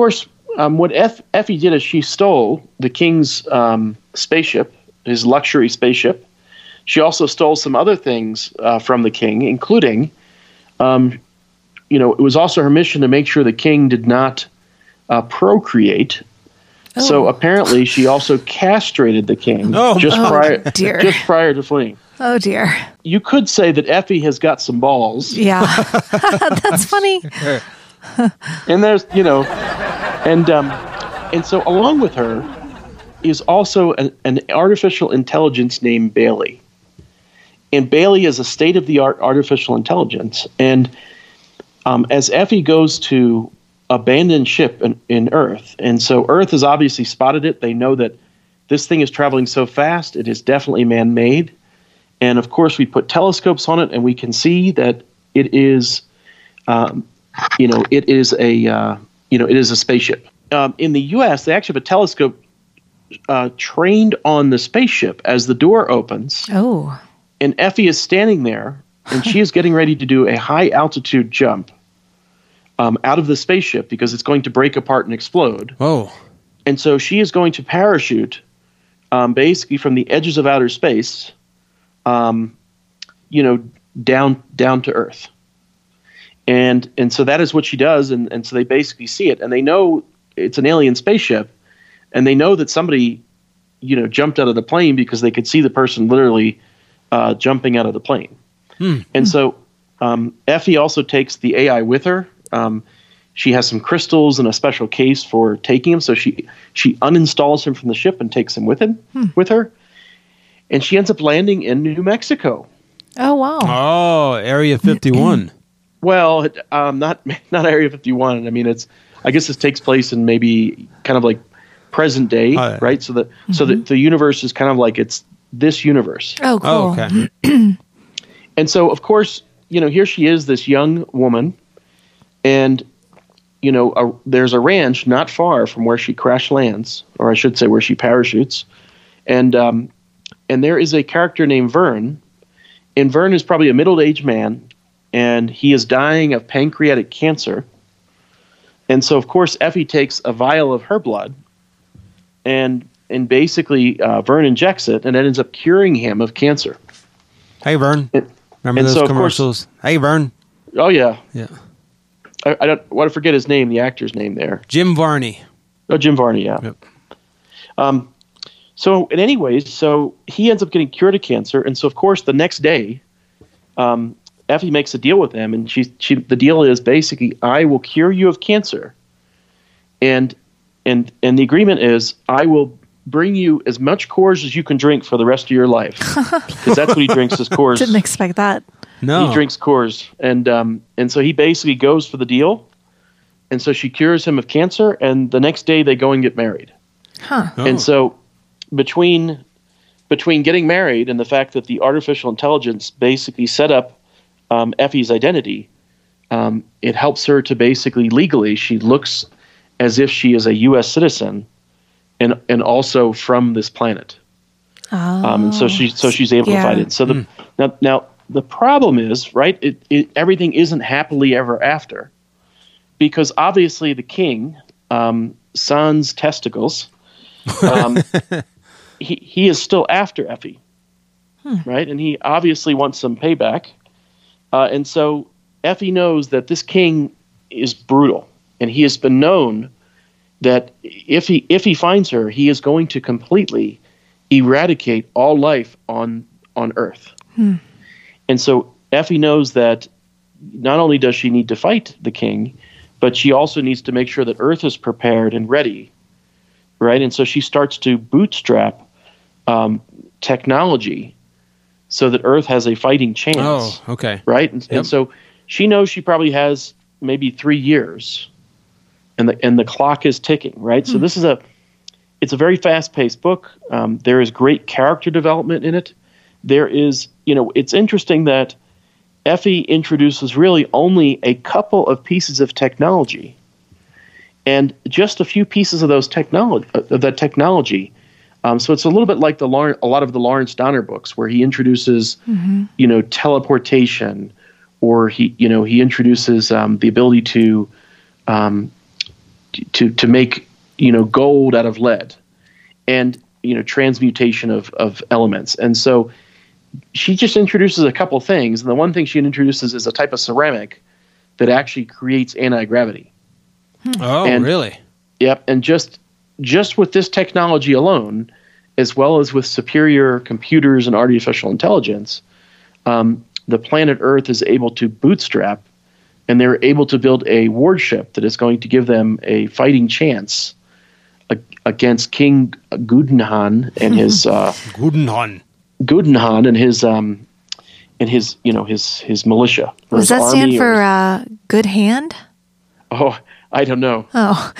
um, what Eff- Effie did is she stole the king's um, spaceship, his luxury spaceship. She also stole some other things uh, from the king, including, um, you know, it was also her mission to make sure the king did not uh, procreate. Oh. So apparently, she also castrated the king Oh, just oh, prior dear. just prior to fleeing. Oh dear. You could say that Effie has got some balls, Yeah. That's funny. and there's you know, and um, and so along with her is also an, an artificial intelligence named Bailey. And Bailey is a state-of-the-art artificial intelligence. And um, as Effie goes to abandon ship in, in Earth, and so Earth has obviously spotted it. They know that this thing is traveling so fast, it is definitely man-made. And of course, we put telescopes on it, and we can see that it is, um, you know, it is a, uh, you know, it is a spaceship. Um, in the U S, they actually have a telescope uh, trained on the spaceship as the door opens. Oh. And Effie is standing there, and she is getting ready to do a high-altitude jump um, out of the spaceship because it's going to break apart and explode. Oh. And so she is going to parachute um, basically from the edges of outer space, um, you know, down down to Earth. And and so that is what she does, and, and so they basically see it, and they know it's an alien spaceship, and they know that somebody, you know, jumped out of the plane because they could see the person literally Uh, jumping out of the plane. Hmm. And so um, Effie also takes the A I with her. Um, she has some crystals in a special case for taking him. So she she uninstalls him from the ship and takes him with him Hmm. with her. And she ends up landing in New Mexico. Oh, wow. Oh, Area fifty-one. Well, it, um, not not Area fifty-one. I mean, it's I guess this takes place in maybe kind of like present day, Oh, yeah. right? So that so that the universe is kind of like it's this universe. Oh, cool. Oh, okay. And so, of course, you know, here she is, this young woman, and, you know, a, there's a ranch not far from where she crash lands, or I should say where she parachutes. And um, and there is a character named Vern, and Vern is probably a middle-aged man, and he is dying of pancreatic cancer. And so, of course, Effie takes a vial of her blood, and and basically uh, Vern injects it, and it ends up curing him of cancer. Hey, Vern. And- Remember and those so, of course- commercials? Hey, Vern. Oh, yeah. Yeah. I, I don't want to forget his name, the actor's name there. Jim Varney. Oh, Jim Varney, yeah. Yep. Um, so, in any ways, so he ends up getting cured of cancer, and so of course the next day, um, Effie makes a deal with him, and she, she, the deal is basically, I will cure you of cancer, and and and the agreement is, I will bring you as much Coors as you can drink for the rest of your life, because that's what he drinks is Coors. Didn't expect that. No. He drinks Coors, and um, and so he basically goes for the deal, and so she cures him of cancer, and the next day they go and get married. Huh. Oh. And so between between getting married and the fact that the artificial intelligence basically set up um, Effie's identity, um, it helps her to basically legally, she looks as if she is a U S citizen and and also from this planet. Oh. Um, and so she so she's able Yeah. to fight it. So the now now the problem is, right, it, it everything isn't happily ever after, because obviously the king, um, Sans testicles, um, he he is still after Effie, right, and he obviously wants some payback, uh, and so Effie knows that this king is brutal, and he has been known that if he if he finds her, he is going to completely eradicate all life on on Earth. Hmm. And so Effie knows that not only does she need to fight the king, but she also needs to make sure that Earth is prepared and ready, right? And so she starts to bootstrap um, technology so that Earth has a fighting chance, Oh, okay. right? And, Yep. and so she knows she probably has maybe three years, and the and the clock is ticking, right? So this is a it's a very fast-paced book. Um, there is great character development in it. There is, you know, it's interesting that Effie introduces really only a couple of pieces of technology, and just a few pieces of those technology of that technology. Um, so it's a little bit like the Lawrence, a lot of the Lawrence Donner books, where he introduces, you know, teleportation, or he, you know, he introduces um, the ability to, um, to to make you know gold out of lead, and you know transmutation of of elements. And so she just introduces a couple things, and the one thing she introduces is a type of ceramic that actually creates anti-gravity. Oh, And- really? Yep, and just just with this technology alone, as well as with superior computers and artificial intelligence, um, the planet Earth is able to bootstrap, and they're able to build a warship that is going to give them a fighting chance a- against King Gudenhan and his uh, Gudenhan. Gudenhan and his um, and his you know his his militia. or Does his that stand army or for his- uh, good hand? oh, I don't know. Oh,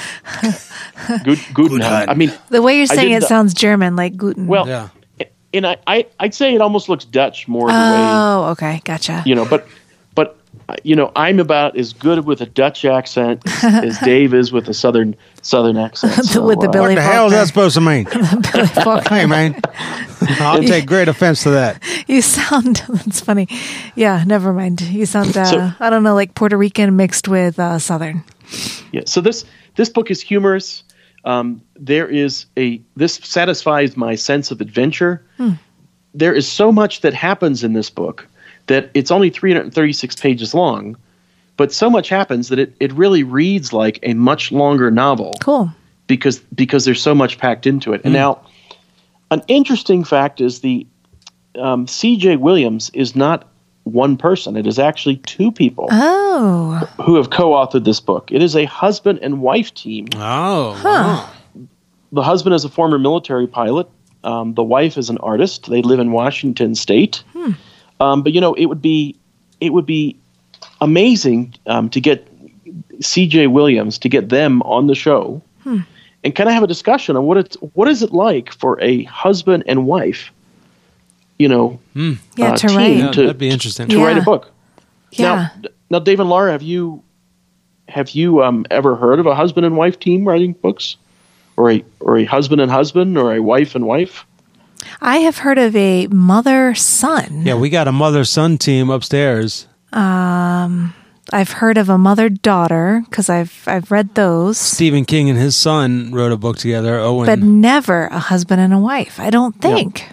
Good Gudenhan. I mean, the way you're saying did it the- sounds German, like Guten. well, Yeah. and I, I I'd say it almost looks Dutch more the way. oh, okay, gotcha. you know, but but uh, you know, I'm about as good with a Dutch accent as Dave is with a southern southern accent. So, With the uh, Billy What the hell is that supposed to mean? Billy Faulkner. Hey, man. I'll take great offense to that. You sound, that's funny. Yeah, never mind. You sound, uh, So- I don't know, like Puerto Rican mixed with uh, Southern. yeah. So this this book is humorous. Um, there is a this satisfies my sense of adventure. Hmm. There is so much that happens in this book that it's only three hundred thirty-six pages long, but so much happens that it, it really reads like a much longer novel. Cool. because because there's so much packed into it. And now, an interesting fact is the um, C J Williams is not one person. It is actually two people Oh, who have co-authored this book. It is a husband and wife team. Oh, Huh. The husband is a former military pilot. Um, the wife is an artist. They live in Washington State. Um, but you know, it would be it would be amazing um, to get C J Williams to get them on the show and kind of have a discussion on what it's what is it like for a husband and wife, you know, yeah, uh, to team write. Yeah, to that'd be interesting. to Yeah. write a book. Yeah. Now, now, Dave and Laura, have you have you um, ever heard of a husband and wife team writing books, or a or a husband and husband, or a wife and wife? I have heard of a mother son. Yeah, we got a mother-son team upstairs. I've heard of a mother daughter because I've I've read those, Stephen King and his son wrote a book together. Owen. but never a husband and a wife. I don't think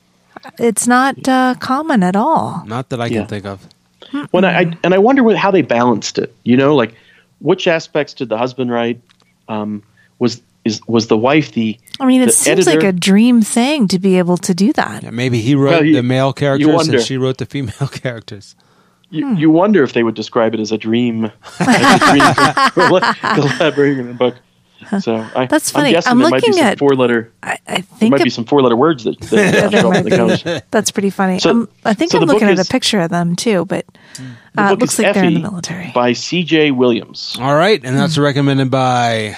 it's not uh, common at all. Not that I can Yeah. think of. When I, I and I wonder what, how they balanced it. You know, like which aspects did the husband write? Um, was is was the wife the? I mean, it the seems editor? like a dream thing to be able to do that. Yeah, maybe he wrote Well, you- the male you characters wonder. and she wrote the female characters. You, you wonder if they would describe it as a dream, as a dream colla- collaborating in a book. So I, That's funny. I'm guessing I'm there might be looking some at- four letter. I, I There think might be it- some four letter words that, that Yeah, show there up in might the code. That's pretty funny. So- um, I think so I'm the book looking at is- a picture of them too, but The uh, book it looks is like they're in the Effie military. by C J Williams. All right, and that's recommended by,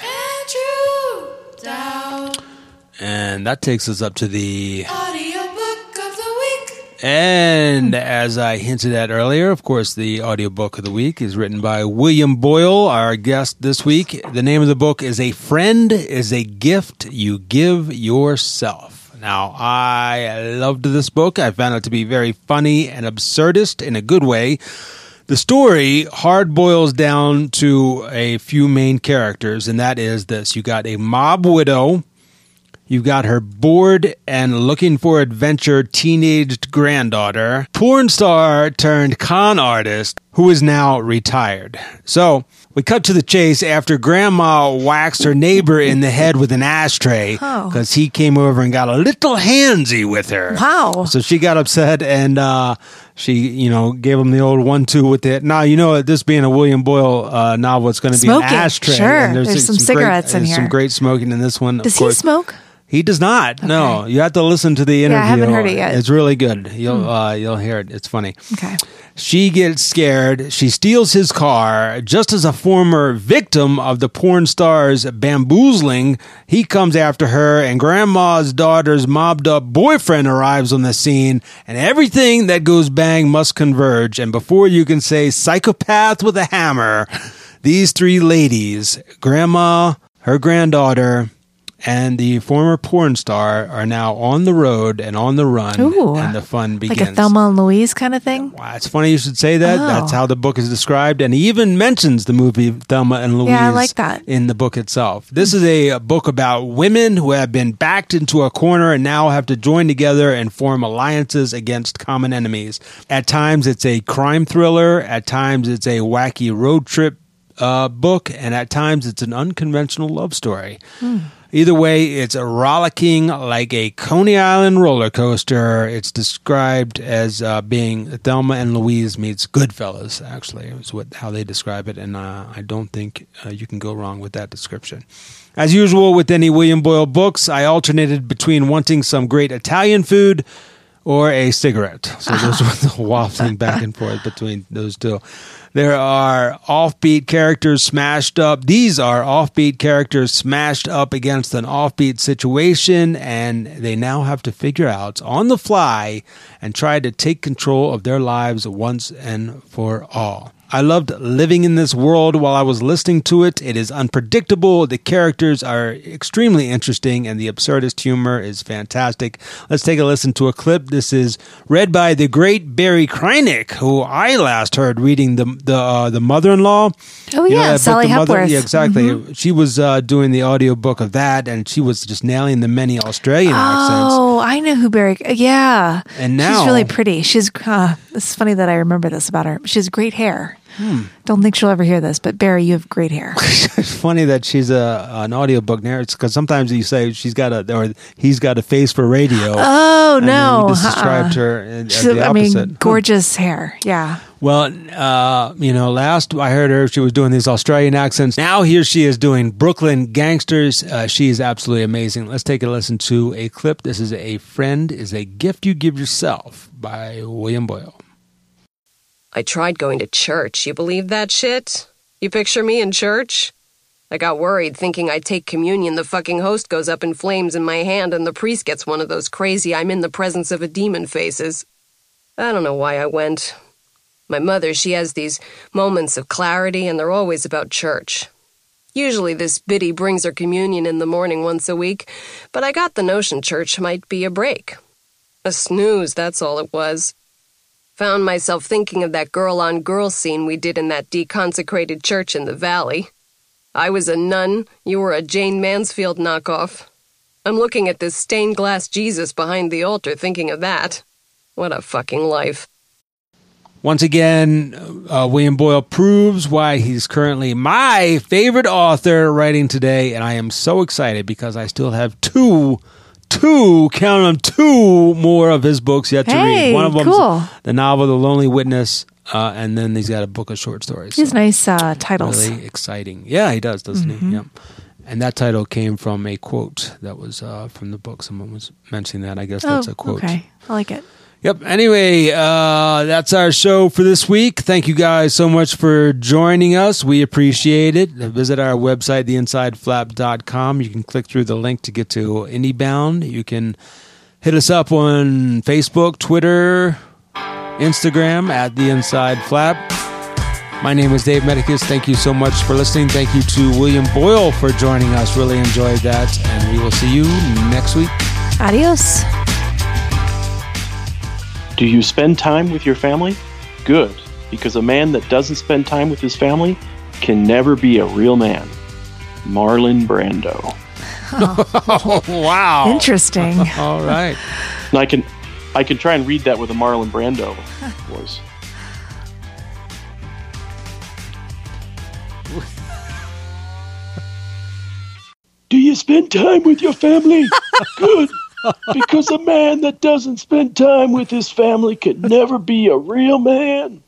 Andrew Dowd, and that takes us up to the, audiobook of the week. and as I hinted at earlier, of course, the audiobook of the week is written by William Boyle, our guest this week. The name of the book is A Friend is a Gift You Give Yourself. Now, I loved this book. I found it to be very funny and absurdist in a good way. The story hard boils down to a few main characters, and that is this. You got a mob widow. You've got her bored and looking for adventure teenaged granddaughter, porn star turned con artist, who is now retired. So we cut to the chase after Grandma waxed her neighbor in the head with an ashtray Oh. because he came over and got a little handsy with her. Wow. So she got upset and uh, she, you know, gave him the old one-two with it. Now, you know, this being a William Boyle uh, novel, it's going to be Smoking, an ashtray. sure. And There's some great- cigarettes in there's Some here. great smoking in this one. of Does he course. smoke? He does not. No, you have to listen to the interview. Yeah, I haven't heard it yet. It's really good. You'll uh, you'll hear it. It's funny. Okay. She gets scared. She steals his car. Just as a former victim of the porn star's bamboozling, he comes after her, and Grandma's daughter's mobbed up boyfriend arrives on the scene, and everything that goes bang must converge. And before you can say psychopath with a hammer, these three ladies, Grandma, her granddaughter, and the former porn star are now on the road and on the run, Ooh. and the fun begins. Like a Thelma and Louise kind of thing? Wow, it's funny you should say that. Oh. That's how the book is described, and he even mentions the movie Thelma and Louise Yeah, I like that. in the book itself. This is a, a book about women who have been backed into a corner and now have to join together and form alliances against common enemies. At times, it's a crime thriller. At times, it's a wacky road trip uh, book, and at times, it's an unconventional love story. Hmm. Either way, it's a rollicking like a Coney Island roller coaster. It's described as uh, being Thelma and Louise meets Goodfellas, actually, is what how they describe it, and uh, I don't think uh, you can go wrong with that description. As usual with any William Boyle books, I alternated between wanting some great Italian food or a cigarette. So those were the waffling back and forth between those two. There are offbeat characters smashed up. These are offbeat characters smashed up against an offbeat situation, and they now have to figure out on the fly and try to take control of their lives once and for all. I loved living in this world while I was listening to it. It is unpredictable. The characters are extremely interesting, and the absurdist humor is fantastic. Let's take a listen to a clip. This is read by the great Barry Kreinick, who I last heard reading the the uh, the Mother-in-Law. Oh, You know yeah, that book, Sally The Mother- Hepworth. Yeah, exactly. Mm-hmm. She was uh, doing the audiobook of that, and she was just nailing the many Australian accents. Oh, I know who Barry. Yeah, And now- she's really pretty. She's. Uh, it's funny that I remember this about her. She has great hair. Hmm. Don't think she'll ever hear this, but Barry, you have great hair. It's funny that she's a an audiobook narrator, because sometimes you say she's got a or he's got a face for radio. Oh and no! then you just described uh-uh. her as She's, the I opposite. mean, gorgeous hair. Yeah. Well, uh, you know, last I heard her, she was doing these Australian accents. Now here she is doing Brooklyn gangsters. Uh, she is absolutely amazing. Let's take a listen to a clip. This is A Friend is a Gift You Give Yourself by William Boyle. I tried going to church. You believe that shit? You picture me in church? I got worried thinking I'd take communion. The fucking host goes up in flames in my hand and the priest gets one of those crazy I'm in the presence of a demon faces. I don't know why I went. My mother, she has these moments of clarity and they're always about church. Usually this biddy brings her communion in the morning once a week, but I got the notion church might be a break. A snooze, that's all it was. Found myself thinking of that girl-on-girl scene we did in that deconsecrated church in the valley. I was a nun, you were a Jane Mansfield knockoff. I'm looking at this stained glass Jesus behind the altar thinking of that. What a fucking life. Once again, uh, William Boyle proves why he's currently my favorite author writing today, and I am so excited because I still have two Two, count them, two more of his books yet to Hey, read. One of them cool. the novel The Lonely Witness, uh, and then he's got a book of short stories. He has So nice uh, titles. really exciting. Yeah, he does, doesn't Mm-hmm. he? Yep. And that title came from a quote that was uh, from the book. Someone was mentioning that. I guess that's oh, a quote. okay. I like it. Yep. Anyway, uh, that's our show for this week. Thank you guys so much for joining us. We appreciate it. Visit our website, the inside flap dot com. You can click through the link to get to IndieBound. You can hit us up on Facebook, Twitter, Instagram at The Inside Flap. My name is Dave Medicus. Thank you so much for listening. Thank you to William Boyle for joining us. Really enjoyed that. And we will see you next week. Adios. Do you spend time with your family? Good, because a man that doesn't spend time with his family can never be a real man. Marlon Brando. Oh, wow. Interesting. All right. And I can, I can try and read that with a Marlon Brando voice. Do you spend time with your family? Good. Because a man that doesn't spend time with his family could never be a real man.